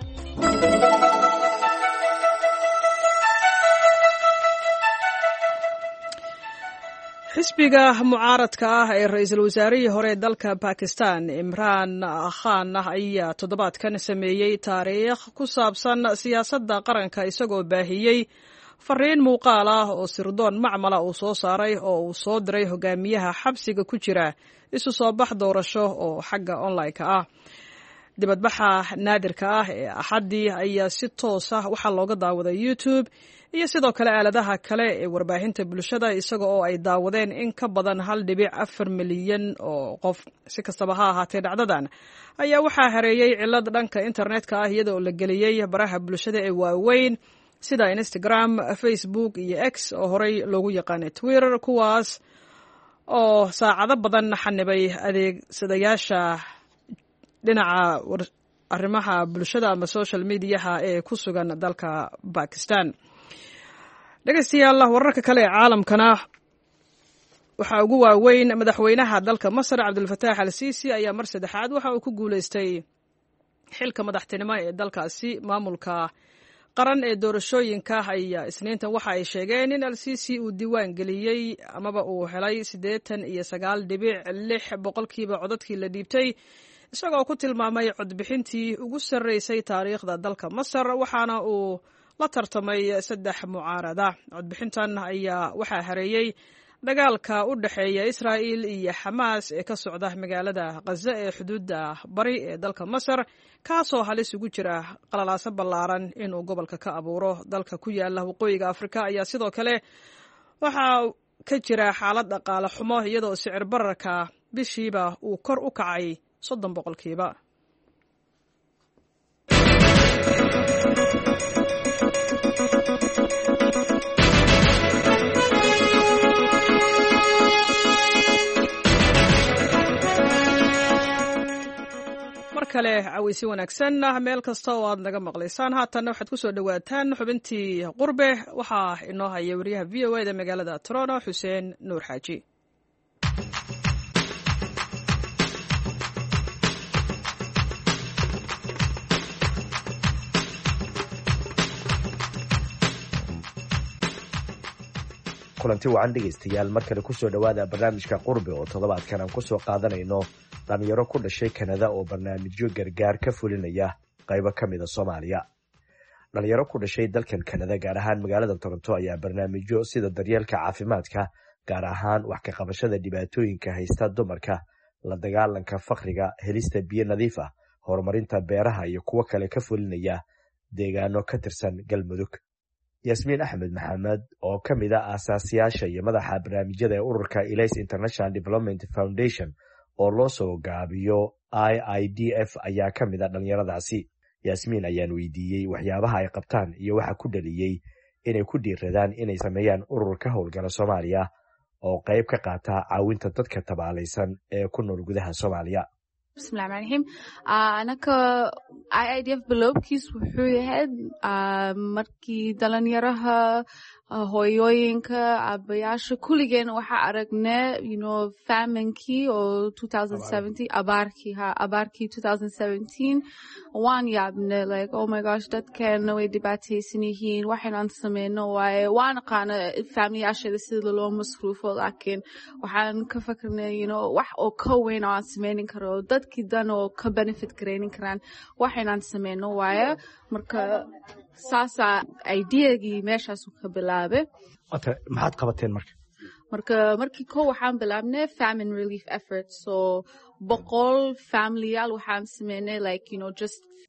xisbiga mucaaradka ah ee ra-iisul wasaarihii hore dalka Pakistan Imran Khan ayaa toddobaadkan sameeyey taariikh ku saabsan siyaasadda qaranka isagoo baahiyey fariin muuqaal ah oo sirdoon macmala uu soo saaray oo uu soo diray hogaamiyaha xabsiga ku jira isu soo bax doorasho oo xagga online-ka ah. dibadbaxa naadirka ah ee axaddii ayaa si toos ah waxaa looga daawaday YouTube iyo sidoo kale aaladaha kale ee warbaahinta bulshada isaga oo ay daawadeen in ka badan hal dhibic afar milyan oo qof. si kastaba ha ahaatee dhacdadan ayaa waxaa hareeyey cillad dhanka internetka ah iyadoo la geliyey baraha bulshada ee waaweyn sida Instagram, Facebook iyo X oo horey loogu yaqaanay Twitter, kuwaas oo saacado badan xanibay adeegsadayaasha dhinaca arrimaha bulshada ama social mediaha ee ku sugan dalka Pakistan. dhegeystayaal wararka kale ee caalamkana waxaa ugu waaweyn madaxweynaha dalka Masar Cabdulfataax al-Siisi ayaa mar saddexaad waxa uu ku guuleystay xilka madaxtinimo ee dalkaasi. maamulka qaran ee doorashooyinka ayaa isniintan waxa ay sheegeen in al-Siisi uu diiwaan geliyey amaba uu helay siddeetan iyo sagaal dhibic lix boqolkiiba codadkii la dhiibtay isagoo ku tilmaamay codbixintii ugu sarreysay taariikhda dalka Masar waxaana uu la tartamay saddex mucaarada. codbixintan ayaa waxaa hareeyey dagaalka u dhexeeya Israa'iil iyo Xamaas ee ka socda magaalada Gaza ee xuduudda bari ee dalka Masar kaasoo halis ugu jira qalalaaso ballaaran inuu gobolka ka abuuro. dalka ku yaala waqooyiga Afrika ayaa sidoo kale waxaa ka jira xaalad dhaqaale xumo iyadoo sicir bararka bishiiba uu kor u kacay soddon boqolkiiba. mar kale cawaysi wanaagsan meel kasta oo aad naga maqlaysaan. haatanna waxaad ku soo dhowaataan xubintii qurbe waxaa inoo haya wariyaha v o a da magaalada Toronto Xuseen Nuur Xaaji. kulanti wacan dhegaystayaal mar kale kusoo dhowaada barnaamijka qurbe oo toddobaadkan aan kusoo qaadanayno dhalinyaro ku dhashay Kanada oo barnaamijyo gargaar ka fulinaya qaybo ka mid a Soomaaliya. dhalinyaro ku dhashay dalkan Kanada gaar ahaan magaalada Toronto ayaa barnaamijyo sida daryeelka caafimaadka gaar ahaan wax ka qabashada dhibaatooyinka haysta dumarka, la dagaalanka faqriga, helista biyo nadiif ah, horumarinta beeraha iyo kuwo kale ka fulinaya deegaano ka tirsan Galmudug. Yasmiin Axmed Maxamed oo ka mid ah aasaasiyaasha iyo madaxa barnaamijyada ee ururka Elias International Development Foundation oo loo soo gaabiyo I I D F ayaa ka mid ah dhalinyaradaasi. Yasmiin ayaan weydiiyey waxyaabaha ay qabtaan iyo waxa ku dhaliyey inay ku dhiiradaan inay sameeyaan urur ka howlgala Soomaaliya oo qayb ka qaata caawinta dadka tabaalaysan ee ku nool gudaha Soomaaliya. bismillahi rahmaani rahiim. anaka I I D F bilowgiis wuxuu yahay markii dhalinyaraha hooyooyinka aabayaasha kulligeen waxaa aragnay you know faminkii oo twenty seventeen abaarkii ha abaarkii twenty seventeen waan yaabnay like oh my gosh dadkeena way dhibaataysan yihiin waxaan sameyno waaye waan aqaana familiyaasheeda sida loo masruufo laakiin waxaan ka fikirnay you know wax oo ka weyn oo aan sameynin karo dadkii dan oo ka benefit gareynin karaan waxaan sameyno waaye marka saasa ideagii meeshaas ka bilaabay. okay maxaad qabateen marka marka markii ko waxaan bilaabnay famine relief efforts so boqol familiyaal waxaan sameynay like you know just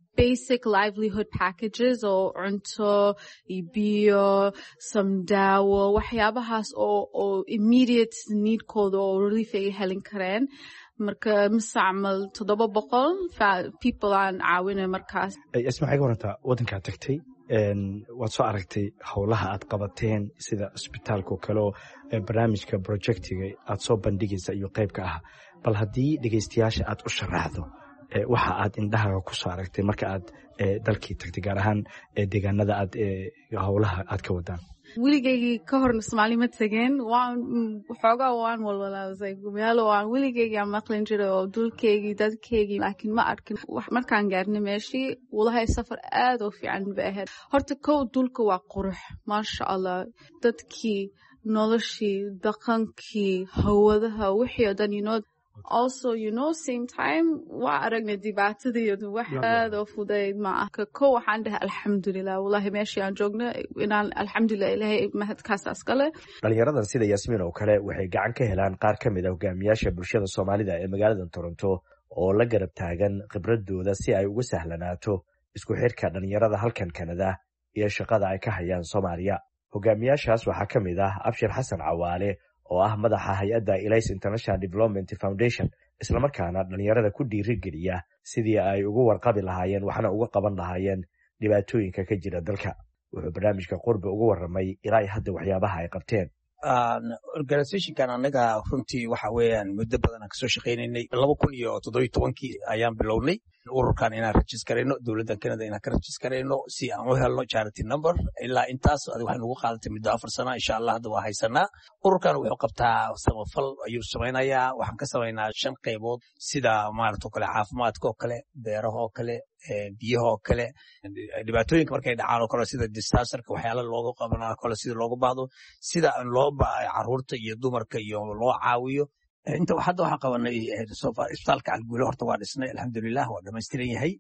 basic livelihood packages oo cunto iyo biyo some daawo waxyaabahaas oo oo immediate needkooda oo relief ay helin kareen marka mustacmal toddoba boqol people aan caawinay markaas ismaaciil waranta wadanka tagtay een waad soo aragtay howlaha aad qabateen sida isbitaalka kale oo barnaamijka projectiga aad soo bandhigaysa iyo qayb ka ah bal haddii dhageystayaasha aad u sharaxdo waxa aad indhaha ku soo aragtay marka aad dalkii tagtay gaar ahaan deegaanada aad howlaha aad ka wadaan weligeygii ka horna Soomaali ma tageen waan xoogaa waan walwalaasay meelo waan weligeygii aan maqlin jiray oo dulkeygii dadkeygii laakiin ma arkin markaan gaarnay meeshii walahi safar aad u fiican ba ahayd horta kow dulka waa qurux maasha Allah dadkii noloshii dhaqankii hawadaha wixii oo dhan you know also you know same time waa aragnay dhibaatadii wax aad u fudayd ma aha ko waxaan dhahay alxamdulilah wallahi meeshii aan joogno inaan alxamdulilah ilaahay mahadkaas askale dhalinyaradan sida Yasmin oo kale waxay gacan ka helaan qaar ka mid ah hogaamiyaasha bulshada Soomaalida ee magaalada Toronto oo la garab taagan khibradooda si ay ugu sahlanaato isku xirka dhalinyarada halkan Canada iyo shaqada ay ka hayaan Soomaaliya hogaamiyaashaas waxaa ka mid ah Abshir Xasan Cawaale oo ah madaxa hay'adda Elias International Development Foundation isla markaana dhalinyarada ku dhiirigeliya sidii ay ugu warqabi lahaayeen waxna uga qaban lahaayeen dhibaatooyinka ka jira dalka wuxuu barnaamijka qurbi ugu waramay ilaa hadda waxyaabaha ay qabteen organizationkan anaga runtii waxa weeyaan muddo badan aan kasoo shaqaynaynay laba kun iyo toddoba iyo tobankii ayaan bilownay ururkan inaan registerayno dowladda Canada inaan ka registerayno si aan u helno charity number ilaa intaas waxaan ugu qaadatay muddo afar sano insha Allah hadda waa haysanaa ururkan wuxuu qabtaa samafal ayuu samaynayaa waxaan ka samaynaa shan qaybood sida maaragtay kale caafimaadka oo kale beeraha oo kale biyaha oo kale dhibaatooyinka markay dhacaan oo kale sida disasterka waxyaalo looga qabanaa kale sida looga baahdo sida loo caruurta iyo dumarka iyo loo caawiyo inta hadda waxaan qabanay isbitaalka Alguule horta waa dhisnay alxamdulilah waa dhammaystiran yahay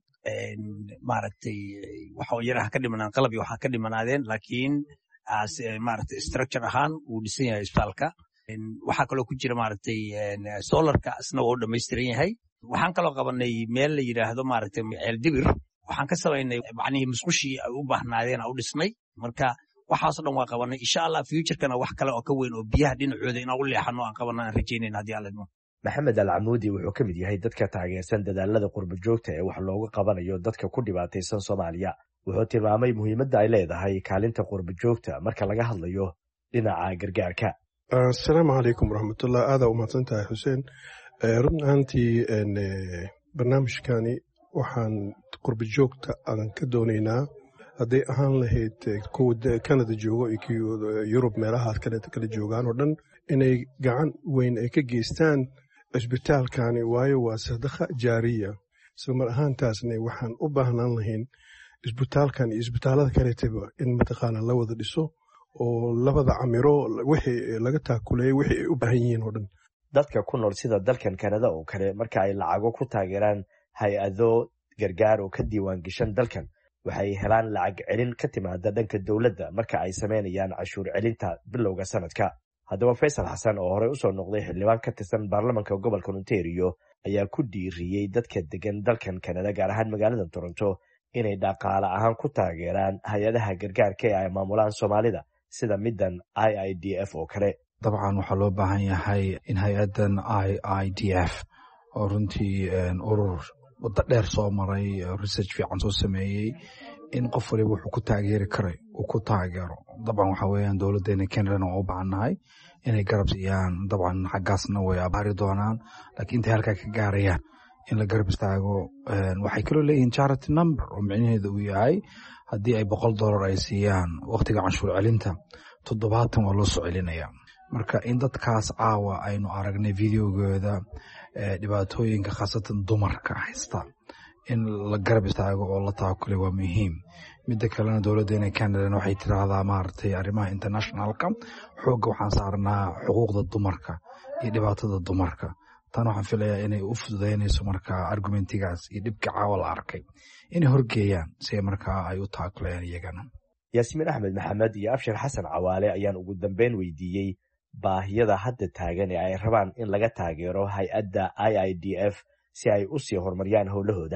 maaragtay waxa yaraha ka dhimanaan qalab iyo waxa ka dhimanaadeen laakiin maaragtay structure ahaan uu dhisan yahay isbitaalka waxa kale ku jira maaragtay solarka isna waa dhammaystiran yahay waxaan kaloo qabanay meel la yiraahdo maaragtay ceel dibir waxaan ka sameynay macnaheedu musqushii ay u baahnaadeen oo dhisnay marka waxaas dhan waa qabanay insha Allah future-kana wax kale oo ka weyn oo biyaha dhinacooda inaan u leexano aan qabanaa aan rajaynayna hadii Alla idmo Maxamed Al-Amoudi wuxuu ka mid yahay dadka taageersan dadaalada qurbo joogta ee wax looga qabanayo dadka ku dhibaataysan Soomaaliya wuxuu tilmaamay muhiimadda ay leedahay kaalinta qurbo joogta marka laga hadlayo dhinaca gargaarka Assalaamu calaykum waraxmatullahi aada u mahadsantahay Xuseen runtii barnaamijkani waxaan qurbo joogta aan ka doonaynaa hadday ahaan lahayd kuwa Canada joogo iyo kuwa Yurub meelahaas kale kala joogaan oo dhan inay gacan weyn ay ka geystaan isbitaalkani waayo waa sadaqa jaariya isla mar ahaantaasna waxaan u baahnaan lahayn isbitaalkan iyo isbitaalada kaleetaba in mataqaana la wada dhiso oo labada camiro wixii laga taakuleeyay wixii ay u baahan yihiin oo dhan dadka ku nool sida dalkan Canada oo kale marka ay lacago ku taageeraan hay-ado gargaar oo ka diiwaan gashan dalkan waxay helaan lacag celin ka timaada dhanka dawladda marka ay sameynayaan cashuur celinta bilowga sanadka haddaba Faysal Xasan oo hore u soo noqday xildhibaan ka tirsan baarlamaanka gobolka Ontario ayaa ku dhiiriyay dadka degan dalkan Canada gaar ahaan magaalada Toronto inay dhaqaale ahaan ku taageeraan hay'adaha gargaarka ee ay maamulaan Soomaalida sida middan I I D F oo kale dabcan waxaa loo baahan yahay in hay'adan I I D F oo runtii urur waddo dheer soo maray research fiican soo sameeyey in qof waliba wuxuu ku taageeri karay uu ku taageero dabcan waxa weeyaan dowladdeena Canada oo u baahannahay inay garab siiyaan dabcan xaggaasna way abaari doonaan laakiin intay halkaa ka gaarayaan in la garab istaago waxay kaloo leeyihiin charity number oo micnaheedu uu yahay haddii ay boqol dollar ay siiyaan waqtiga canshuur celinta toddobaatan waa loo soo celinayaa marka in dadkaas caawa aynu aragnay videogooda dhibaatooyinka khaasatan dumarka haysta in la garab istaago oo la taakulay waa muhiim midda kalena dowladdeena Canada waxay tiraahdaa maartay arrimaha internationalka xoogga waxaan saarnaa xuquuqda dumarka iyo dhibaatada dumarka tan waxaan filayaa inay u fududeynayso marka argumentigaas iyo dhibka caawa la arkay inay horgeeyaan si markaa ay u taakulayaan iyagana Yasmin Ahmed Maxamed iyo Abshir Xasan Cawaale ayaan ugu dambeyn weydiiyey baahiyada hadda taagan ee ay rabaan in laga taageero hay'adda I I D F si ay u sii horumariyaan howlahooda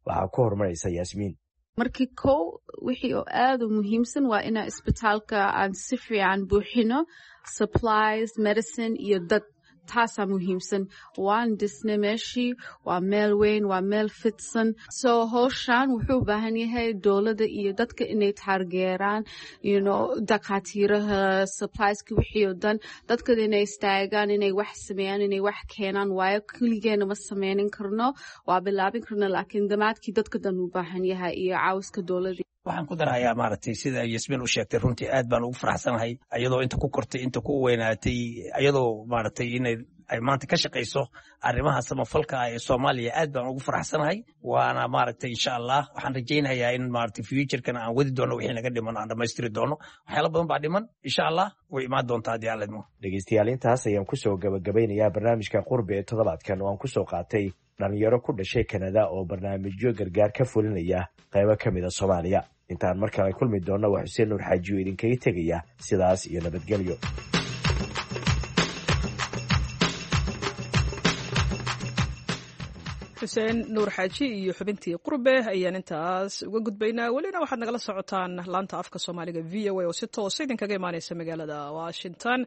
waxaa ku horumaraysa yaasmiin. markii kow wixii oo aad u muhiimsan waa inaan isbitaalka aan si fiican buuxino supplies medicine iyo dad taasaa muhiimsan waan dhisnay meeshii waa meel weyn waa meel fidsan so howshaan wuxuu u baahan yahay dowladda iyo dadka inay taageeraan you know dhakhaatiiraha supplieska wixii oo dhan dadka inay istaagaan inay wax sameeyaan inay wax keenaan waayo keligeena ma sameynin karno waa bilaabin karno laakiin damaadkii dadka dhan u baahan yahay iyo caawiska dowladda. waxaan ku darayaa maaragtay sida yasmiin u sheegtay runtii aad baan ugu faraxsanahay ayadoo inta ku kortay inta ku weynaatay ayadoo maaragtay inay ay maanta ka shaqayso arrimaha samafalka ee Soomaaliya aad baan ugu faraxsanahay waana maaragtay insha Allah waxaan rajaynayaa in maaragtay future-kana aan wadi doono wixii naga dhiman aan dhamaystiri doono waxyaalo badan baa dhiman insha Allah way imaan doontaa hadii Alle idmo. dhegeystayaal intaas ayaan ku soo gabagabeynayaa barnaamijka qurbi ee toddobaadkan oo aan ku soo qaatay dhalinyaro ku dhashay Canada oo barnaamijyo gargaar ka fulinaya qaybo ka mid ah Soomaaliya. intaan mar kale kulmi doona waa Xuseen Nuur Xaaji oo idinkaga tegaya sidaas iyo nabadgelyo. xuseen nuur xaaji iyo xubintii qurbe ayaan intaas uga gudbaynaa welina waxaad nagala socotaan laanta afka soomaaliga v o a oo si toosa idinkaga imaaneysa magaalada washington.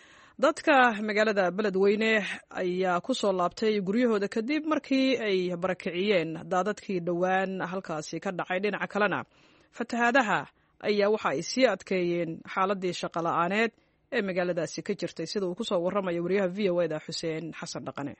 dadka magaalada beledweyne ayaa ku soo laabtay guryahooda kadib markii ay barakiciyeen daadadkii dhowaan halkaasi ka dhacay. dhinaca kalena fatahaadaha ayaa waxa ay sii adkeeyeen xaaladii shaqo la'aaneed ee magaaladaasi ka jirtay sida uu kusoo warramaya wariyaha v o da xuseen xasan dhaqane.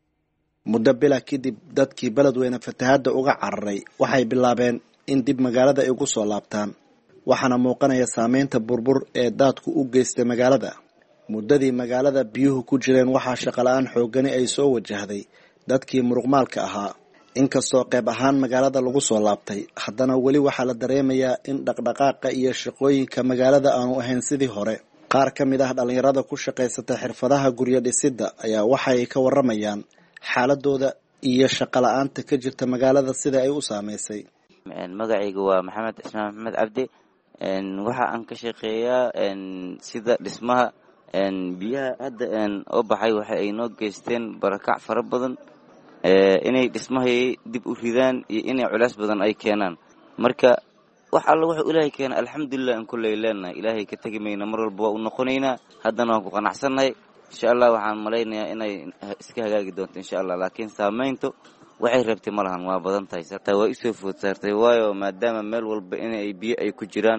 muddo bila kadib dadkii beledweyne fatahaadda uga cararay waxay bilaabeen in dib magaalada ay ugu soo laabtaan waxaana muuqanaya saameynta burbur ee daadku u geystay magaalada. muddadii magaalada biyuhu ku jireen waxaa shaqola-aan xoogani ay soo wajahday dadkii muruqmaalka ahaa. inkastoo qayb ahaan magaalada lagu soo laabtay haddana weli waxaa la dareemayaa in dhaqdhaqaaqa iyo shaqooyinka magaalada aanu ahayn sidii hore. qaar ka mid ah dhallinyarada ku shaqaysata xirfadaha guryo dhisidda ayaa waxay ka warramayaan xaaladooda iyo shaqo la-aanta ka jirta magaalada sida ay u saameysay. magacaygu waa maxamed cismaan maxamed cabdi waxa aan ka shaqeeyaa sida dhismaha biyaha hadda oo baxay waxa ay noo geysteen barakac fara badan inay dhismahay dib u ridaan iyo inay culays badan ay keenaan marka wax alla wuxuu ilaahay keenay alxamdulilah in kulley leenahay ilaahay ka tegi mayna mar walba waa u noqonaynaa haddana waan ku qanacsannahay insha allah waxaan malaynayaa inay iska hagaagi doonto insha allah laakiin saamayntu waxay rabtay ma lahan waa badan tahay sartaa waa isoo food saartay waayo maadaama meel walba inay biyo ay ku jiraan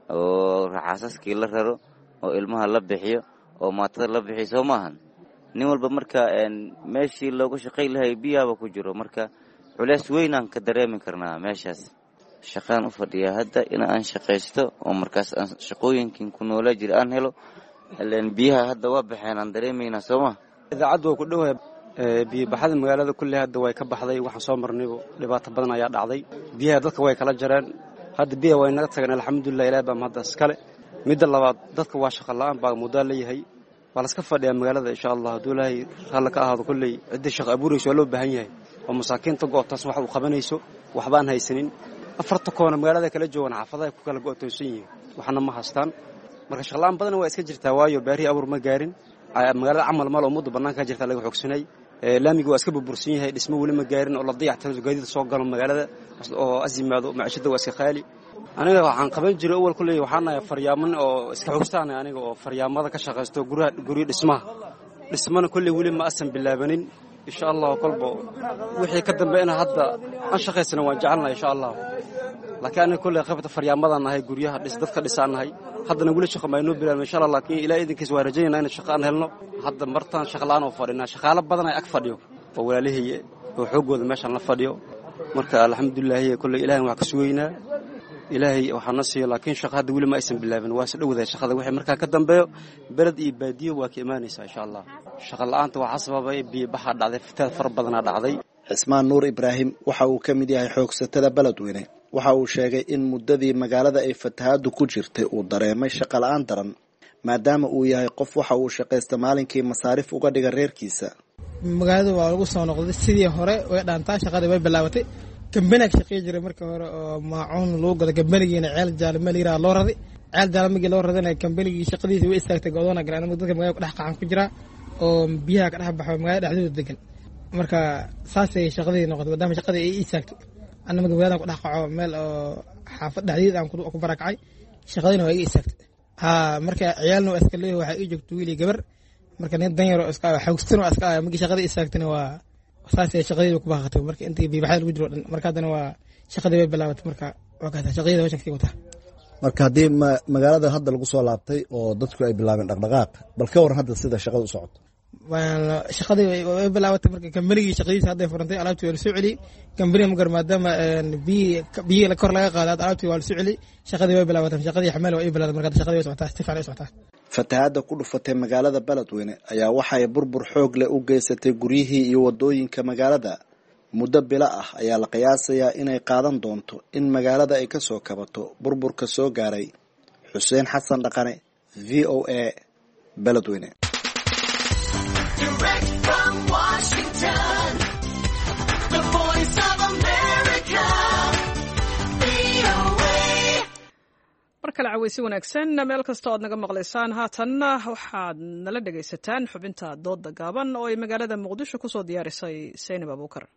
oo raxaasaskii la raro oo ilmaha la bixiyo oo maatada la bixiyo soo maahan nin walba marka meeshii loogu shaqay lahay biyahaba ku jiro marka culays weynaan ka dareemi karnaa meeshaas. shaqaan u fadhiyaa hadda in aan shaqaysto oo markaas aan shaqooyinkin ku noolaa jira aan helo ileen biyaha hadda waa baxeen aan dareemaynaa soo ma idaacaddu waa ku dhowahay biyo baxada magaalada kulli hadda way ka baxday waxaan soo marnayba dhibaato badan ayaa dhacday biyaha dadka way kala jareen hadda biyaha way naga tageen alxamdulilah ilaahay baa mahadda iskale. midda labaad dadka waa shaqo la-aan baa muddaa leeyahay waa la iska fadhiyaa magaalada insha allah hadduu ilaahay raalli ka ahaado kolley ciddii shaqo abuurayso waa loo baahan yahay oo masaakiinta go'taas wax uu qabanayso waxbaan haysanin afarta koona magaalada kala joogan xaafadaha ku kala go'toosan yihiin waxna ma haystaan marka shaqalaan badan waa iska jirtaa waayo baarihi abuur ma gaarin magaalada camal mal oo muddo bannaanka ka jirta laga xoogsanay laamiga waa iska burbursan yahay dhismo weli ma gaarin oo la dayactiro gaadiid soo galo magaalada oo asimaado maciishada waa iska qaali. aniga waxaan qaban jiray awal kulley waxaan ahay faryaaman oo iska xoogsaanay aniga oo faryaamada ka shaqaysto guryaha guryo dhismaha dhismana kulley weli ma asan bilaabanin insha allah kolba wixii ka dambeeyna hadda aan shaqaysana waan jecelnahay insha allah laakiin aniga kulley qaybta faryaamadan nahay guryaha dhis dadka dhisaanahay haddana weli shaqo ma inoo bilaabin insha allah laakiin ilaa idinkiis waa rajaynaa in shaqo aan helno hadda martaan shaqo la-aan oo fadhinaa shaqaalo badan ay ag fadhiyo oo walaalihii oo xoogooda meeshaan la fadhiyo marka alxamdulilah kulley ilaahay wax ka sugaynaa ilaahay waxaana siiyo laakiin shaqo hadda weli ma aysan bilaabin waa is dhowdahay shaqada wixii markaa ka dambeeyo beled iyo baadiyo waa ka imaanaysaa insha allah. shaqo la-aanta waxaa sababay biyo baxaa dhacday fataad fara badanaa dhacday. cismaan nuur ibraahim waxa uu ka mid yahay xoogsatada beledweyne waxa uu sheegay in muddadii magaalada ay fatahaaddu ku jirtay uu dareemay shaqo la-aan daran maadaama uu yahay qof waxa uu shaqaysta maalinkii masaarif uga dhiga reerkiisa. magaalada waa lagu soo noqday sidii hore way dhaantaa shaqadii way bilaabatay kambaniga ka shaqeey jiray markii hore oo maacuun loo gado kambanigiina ceel jaale meel yiraahdo loo raday ceel jaale markii loo radana kambanigii shaqadiisa way istaagtay go'doona galaan dadka magaalada ku dhex qacan ku jira oo biyaha ka dhex baxay magaalada dhexdeeda degan marka saasay shaqadii noqotay maadaama shaqadii ay istaagtay ana magaalada ku dhaqaco meel oo xaafad dhexdeed aan ku barakacay shaqadina waa iga istaagtay ha marka ciyaalna waa iska leeyahay waxa ii joogto wiil iyo gabar marka nin dan yar oo iska xawstan oo iska markii shaqada istaagtana waa saasay shaqadii ku baaqatay marka intii biibaxay lagu jiro marka hadana waa shaqadii way bilaabatay marka waa ka shaqadii way shaqadii wata marka hadii magaalada hadda lagu soo laabtay oo dadku ay bilaabeen dhaqdhaqaaq bal ka waran hadda sida shaqadu u socoto waan shaqadii way bilaabatay marka kambanigii shaqadiisa hadda furantay alaabtii waa soo celi kambaniga magar maadaama biyo biyo la kor laga qaaday alaabtii waa soo celi shaqadii way bilaabatay shaqadii xamaal way bilaabatay marka shaqadii way socotaa istifaan ay socotaa fatahaada ku dhufatay magaalada Beledweyne ayaa waxay burbur xoog leh u geysatay guryihii iyo wadooyinka magaalada muddo bila ah ayaa la qiyaasayaa inay qaadan doonto in magaalada ay ka soo kabato burburka soo gaaray Xuseen Xasan Dhaqane V O A Beledweyne markale caweysi wanaagsan meel kasta ood naga maqlaysaan haatanna waxaad nala dhegaysataan xubinta dooda gaaban oo ay magaalada muqdisho ku soo diyaarisay Saynab Abuukar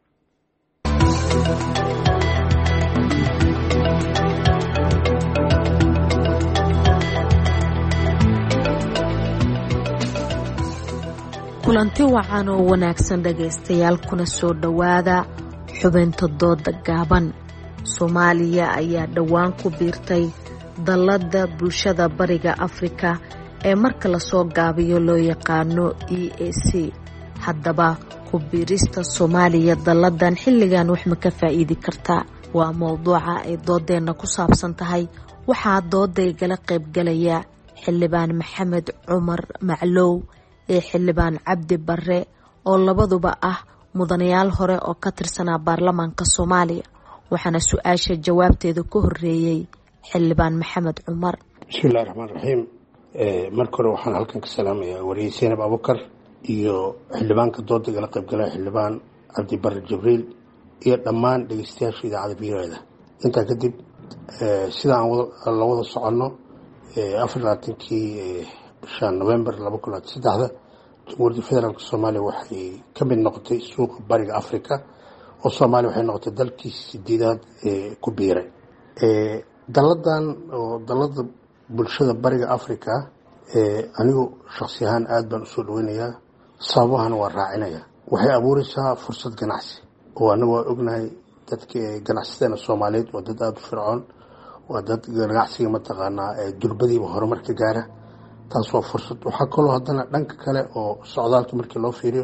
kulanti wacan oo wanaagsan dhagaystayaal kuna soo dhowaada xubinta dooda gaaban Soomaaliya ayaa dhawaan ku biirtay dalladda bulshada bariga Afrika ee marka la soo gaabiyo loo yaqaano E A C haddaba ku biirista Soomaaliya dalladan xilligan wax ma ka faa'iidi kartaa waa mowduuca ay doodeena ku saabsan tahay waxaa dooday gala qayb galaya xildhibaan Maxamed Cumar Maclow ee xildhibaan Cabdi Barre oo labaduba ah mudanayaal hore oo ka tirsanaa baarlamaanka Soomaaliya waxaana su'aasha jawaabteeda ku horeeyay xildhibaan Maxamed Cumar bismillaahir rahmaanir rahiim ee marka hore waxaan halkan ka salaamayaa wariye Saynab Abuukar iyo xildhibaanka dooda gala qayb galay xildhibaan Cabdi Barre Jibriil iyo dhammaan dhageystayaasha idaacada biirada inta kadib ee sida aan la wada socono ee afar iyo labaatankii bisha November laba kun iyo saddex Jamhuuriyadda Federaalka Soomaaliya waxay ka mid noqotay suuqa bariga Afrika oo Soomaaliya waxay noqotay dalkii sideedaad ee ku biiray ee dalladan oo dallada bulshada bariga Afrika ee anigu shakhsi ahaan aad baan u soo dhaweynayaa sababahan waa raacinaya waxay abuuraysaa fursad ganacsi oo anagu waa ognahay dadka ganacsatada Soomaaliyeed oo dad aad u fircoon waa dad ganacsiga mataqaanaa ee durbadiiba horumar ka gaara taas waa fursad waxaa kaloo haddana dhanka kale oo socdaalka markii loo fiiriyo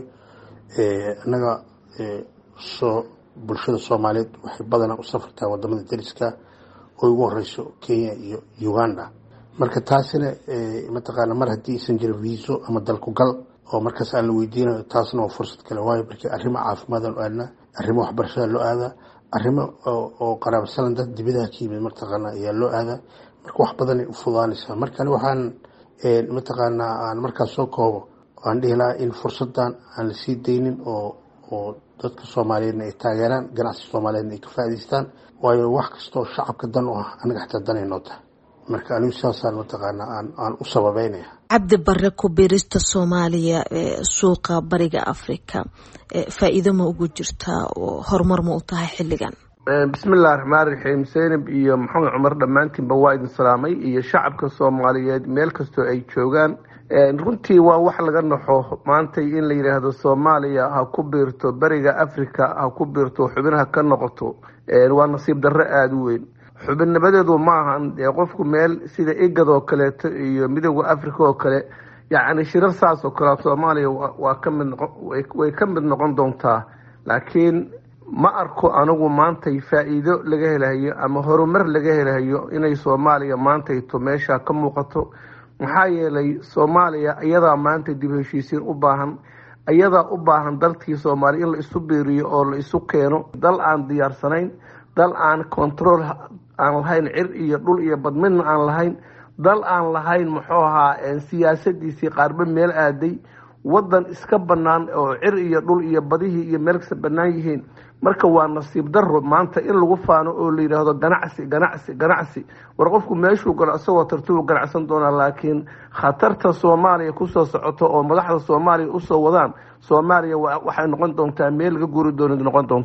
ee anaga ee soo bulshada Soomaaliyeed waxay badanaa u safrtaa wadamada dariska oo ugu horeyso Kenya iyo Uganda marka taasina ee mataqaanaa mar haddii aysan jirin viiso ama dalku gal oo markaas aan la weydiinayo taasna waa fursad kale waayo markii arrimo caafimaad loo aadna arrimo waxbarashada loo aada arrimo oo qaraabsalan dad dibadaha ka yimid mataqaanaa ayaa loo aada marka wax badan ay u fudaanaysaa markan waxaan ee mataqaanaa aan markaas soo koobo aan dhihi lahaa in fursadan aan la sii daynin oo oo dadka Soomaaliyeed ay taageeraan ganacsiga Soomaaliyeed ay ka faa'iideystaan waayo wax kasto shacabka dan u ah anaga xitaa dan ay noqota marka anigu sidaasaan mataqaanaa aan aan u sababeynaya Cabdi Barre ku biirista Soomaaliya ee suuqa bariga Afrika ee faa'iido ma ugu jirtaa oo horumar ma u tahay xilligan bismillaahir rahmaanir rahiim Saynab iyo Maxamed Cumar dhamaantiinba waa idin salaamay iyo shacabka Soomaaliyeed meel kasto ay joogaan runtii waa wax laga naxo maanta in la yiraahdo Soomaaliya ha ku biirto bariga Afrika ha ku biirto xubinaha ka noqoto waa nasiib darro aad u weyn xubinnimadeedu ma ahan qofku meel sida igado kale iyo midowga Afrika oo kale yaani shirar saas oo kale Soomaaliya waa ka mid way ka mid noqon doontaa laakiin ma arko anigu maanta faa'iido laga helayo ama horumar laga helayo inay Soomaaliya maanta ito meesha ka muuqato maxaa yeelay Soomaaliya iyada maanta dib u heshiisiin u baahan iyada u baahan dalkii Soomaaliya in la isu biiriyo oo la isu keeno dal aan diyaarsanayn dal aan control aan lahayn cir iyo dhul iyo badmidna aan lahayn dal aan lahayn muxuu ahaa siyaasadiisii qaarba meel aaday wadan iska banaan oo cir iyo dhul iyo badihii iyo meelkasta banaan yihiin marka waa nasiib darro maanta in lagu faano oo la yiraahdo ganacsi ganacsi ganacsi war qofku meeshuu galo asagoo tartiib u ganacsan doona laakiin khatarta Soomaaliya ku soo socoto oo madaxda Soomaaliya u soo wadaan Soomaaliya waxay noqon doontaa meel laga guuri doono noqon doontaa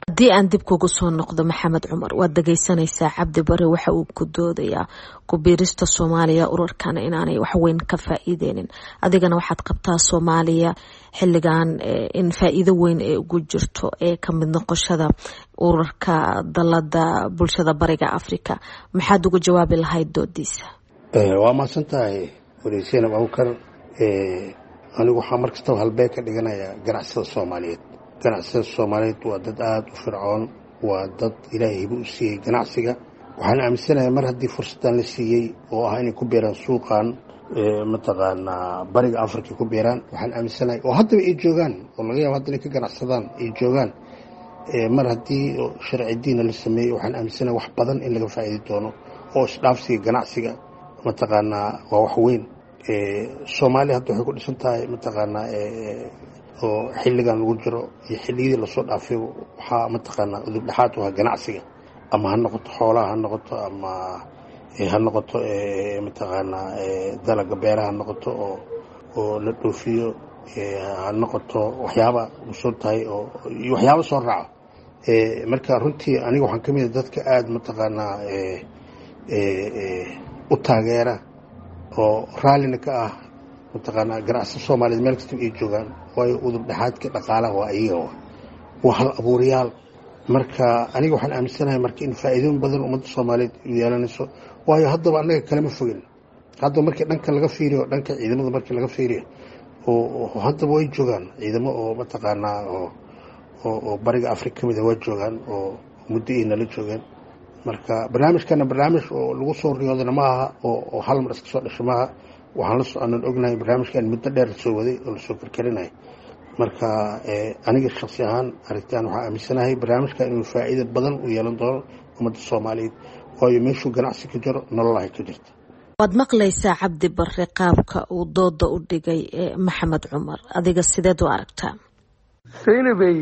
haddii aan dib kugu soo noqdo maxamed cumar waad dhagaysanaysaa cabdi bare waxa uu ku doodayaa ku biirista soomaaliya ururkan inaanay waxweyn ka faa'iideynin adigana waxaad qabtaa soomaaliya xilligan in faa'iido weyn ee ugu jirto ee ka mid noqoshada ururka dalada bulshada bariga afrika maxaad ugu jawaabi lahayd doodiisa waa mahadsan tahay wareysiin abubakar anigu waxaa markastaba halbee ka dhiganayaa ganacsada soomaaliyeed ganacsada soomaaliyeed waa dad aada u fircoon waa dad ilaahay hibo u siiyey ganacsiga waxaan aaminsanahay mar haddii fursadan la siiyey oo ah inay ku beeraan suuqan mataqaanaa bariga afrika ku beeraan waxaan aaminsanahay oo haddaba ay joogaan oo laga yaabo hadda inay ka ganacsadaan ay joogaan mar haddii sharci diina la sameeyey waxaan aaminsanahay wax badan in laga faa'iidi doono oo isdhaafsiga ganacsiga mataqaanaa waa wax weyn soomaaliya hadda waxay ku dhisan tahay mataqaanaa oo xilligan lagu jiro iyo xilliyadii lasoo dhaafay waxaa mataqaanaa udub dhexaad u ah ganacsiga ama ha noqoto xoolaha ha noqoto ama ha noqoto mataqaanaa dalaga beeraha ha noqoto oo oo la dhoofiyo ha noqoto waxyaaba usoo tahay oo iyo waxyaaba soo raaco marka runtii aniga waxaan ka mid ah dadka aada mataqaanaa u taageera oo raallina ka ah mataqaanaa ganacsi soomaaliyeed meel kastaba ay joogaan waayo udub dhexaadka dhaqaalaha waa iyaga waa hal abuurayaal marka aniga waxaan aaminsanahay marka in faa'iidooyin badan ummadda soomaaliyeed u yeelanayso waayo haddaba annaga kalema fogin haddaba markii dhanka laga fiiriyo dhanka ciidamada markii laga fiiriyo oo haddaba way joogaan ciidamo oo mataqaanaa oo oo bariga afrika ka mida waa joogaan oo muddo ay nala joogeen marka barnaamijkana barnaamij oo lagu soo riyoodana ma aha oo hal mar iska soo dhasho maaha waxaan la aanan ognahay barnaamijkan muddo dheer lasoo waday oo lasoo karkarinaya marka aniga shaksi ahaan aragtaan waxaa aaminsanahay barnaamijkan inuu faa'iido badan u yeelan doono ummadda soomaaliyeed waayo meeshuu ganacsi ka jiro nololahay ka jirta waad maqlaysaa cabdi bare qaabka uu dooda u dhigay maxamed cumar adiga sideed u aragtaa saynabay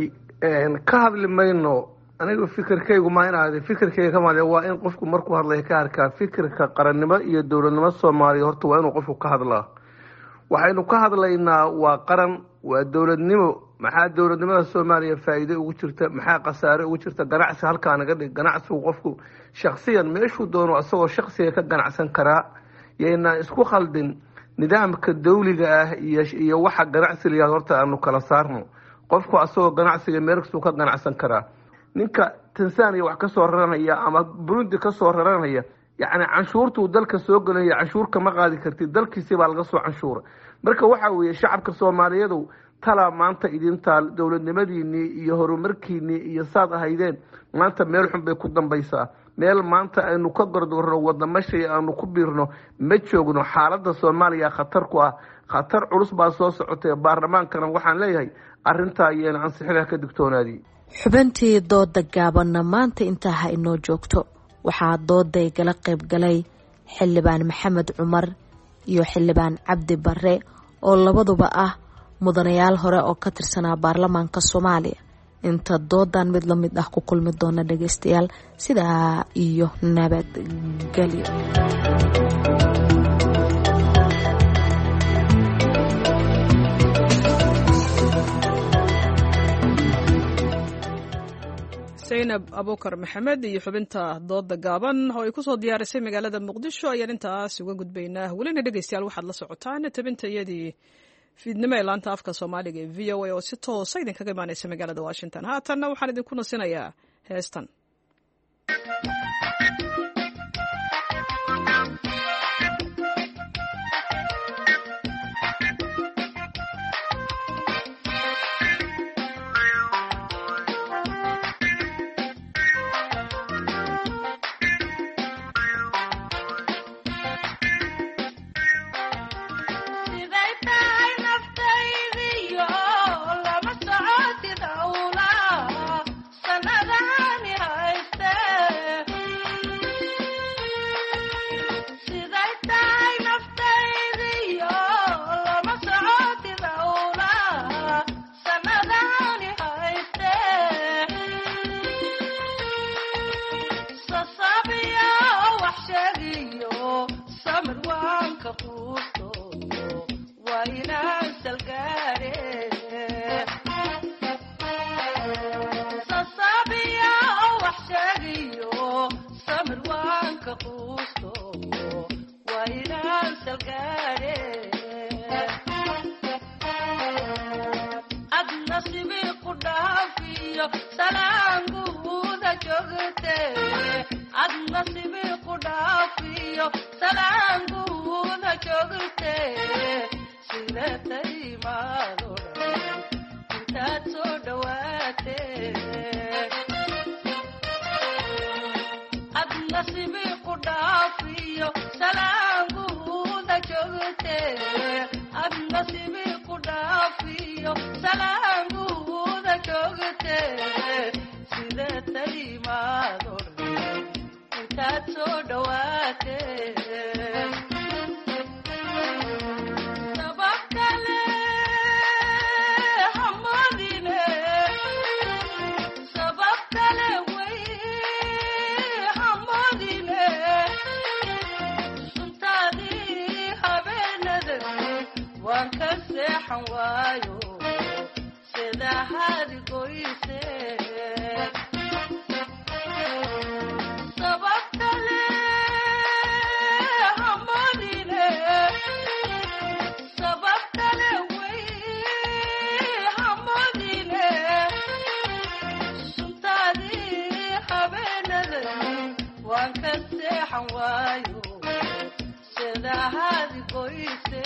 ka hadli mayno aniga fikirkaygu ma inaad fikirkayga ka maadee waa in qofku markuu hadlaya ka arkaa fikirka qarannimo iyo dowladnimo soomaaliya horta waa inuu qofku ka hadlaa waxaynu ka hadlaynaa waa qaran waa dowladnimo maxaa dowladnimada soomaaliya faa'iido ugu jirta maxaa khasaare ugu jirta ganacsi halkaa naga dhig ganacsigu qofku shaksiyan meeshuu doono asagoo shaksiga ka ganacsan karaa yaynaan isku khaldin nidaamka dawliga ah iyo iyo waxa ganacsi layaad horta aanu kala saarno qofku asagoo ganacsiga meel kastuu ka ganacsan karaa ninka tansaaniya wax ka soo raranaya ama burundi ka soo raranaya yacni canshuurtuu dalka soo gelinaya canshuurka ma qaadi kartid dalkiisii baa laga soo canshuura marka waxa weeye shacabka soomaaliyeedu talaa maanta idintaal dowladnimadiinii iyo horumarkiinii iyo saad ahaydeen maanta meel xun bay ku dambaysaa meel maanta aynu ka gordoorno wadamashay aanu ku biirno ma joogno xaaladda soomaaliya khatar ku ah khatar culus baa soo socotay baarlamaankana waxaan leeyahay arrintaa ayayna ansixinaha ka digtoonaadii xubintii dooda gaabanna maanta intaa ha inoo joogto waxaa dooday gala qayb galay xildhibaan maxamed cumar iyo xildhibaan cabdi bare oo labaduba ah mudanayaal hore oo ka tirsanaa baarlamaanka soomaaliya inta doodan mid la mid ah ku kulmi doona dhagaystayaal sidaa iyo nabadgelyo zaynab abuukar maxamed iyo xubinta dooda gaaban oo ay kusoo diyaarisay magaalada muqdisho ayaan intaas uga gudbaynaa welina dhegaystayaal waxaad la socotaan tabinta iyadii fiidnimo ee laanta afka soomaaliga ee v o a oo si toosa idinkaga imaaneysa magaalada washington haatanna waxaan idinku nasinayaa heestan Sanadahani hayste nasibi ku dhaafiyo salaanguuda joogte ad nasibi ku dhaafiyo salaanguuda joogte sidatay maado intaad soo dhawaate ad nasibi ku dhaafiyo salaanguuda joogte ad nasibi ku dhaafiyo salaanguuda joogte sidatay maado intaad soo dhawaate seexan waayo sida hadi goyse sababtale hamadine sababtale way hamadine suntaadi habeenada waan ka seexan waayo sida hadi goyse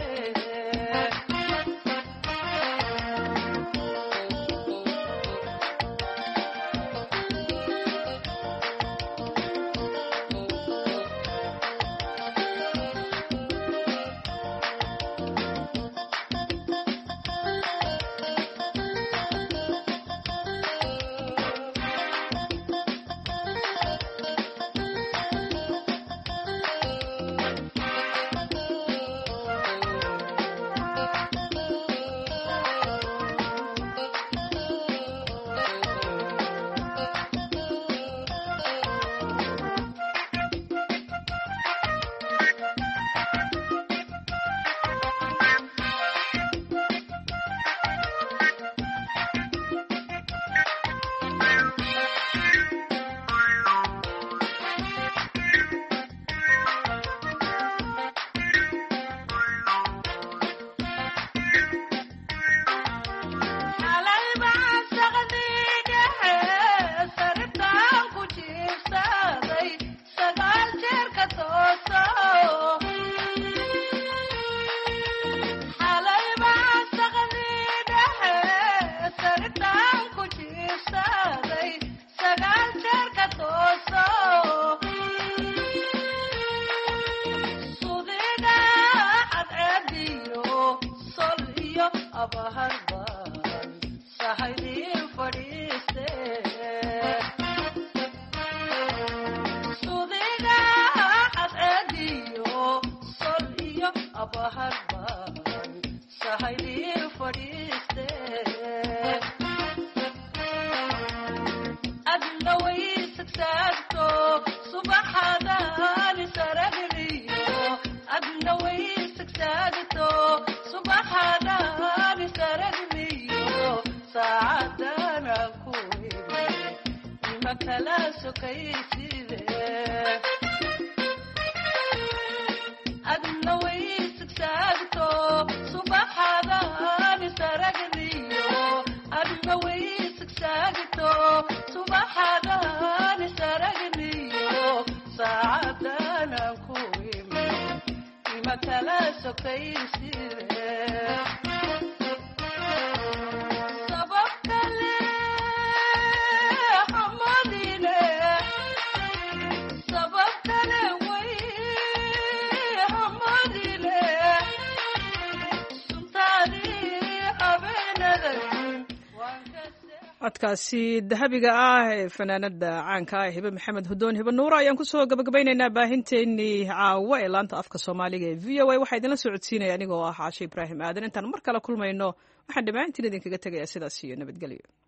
codkaasi dahabiga ah ee fanaanada caanka ah hibe maxamed hudoon hibe nuura ayaan kusoo gabagabaynaynaa baahinteenii caawa ee laanta afka soomaaliga ee v o a waxaa idinla socodsiinaya anigoo ah caashe ibraahim aadan intaan mar kale kulmayno waxaan dhammaantiin idinkaga tegayaa sidaas iyo nabadgelyo.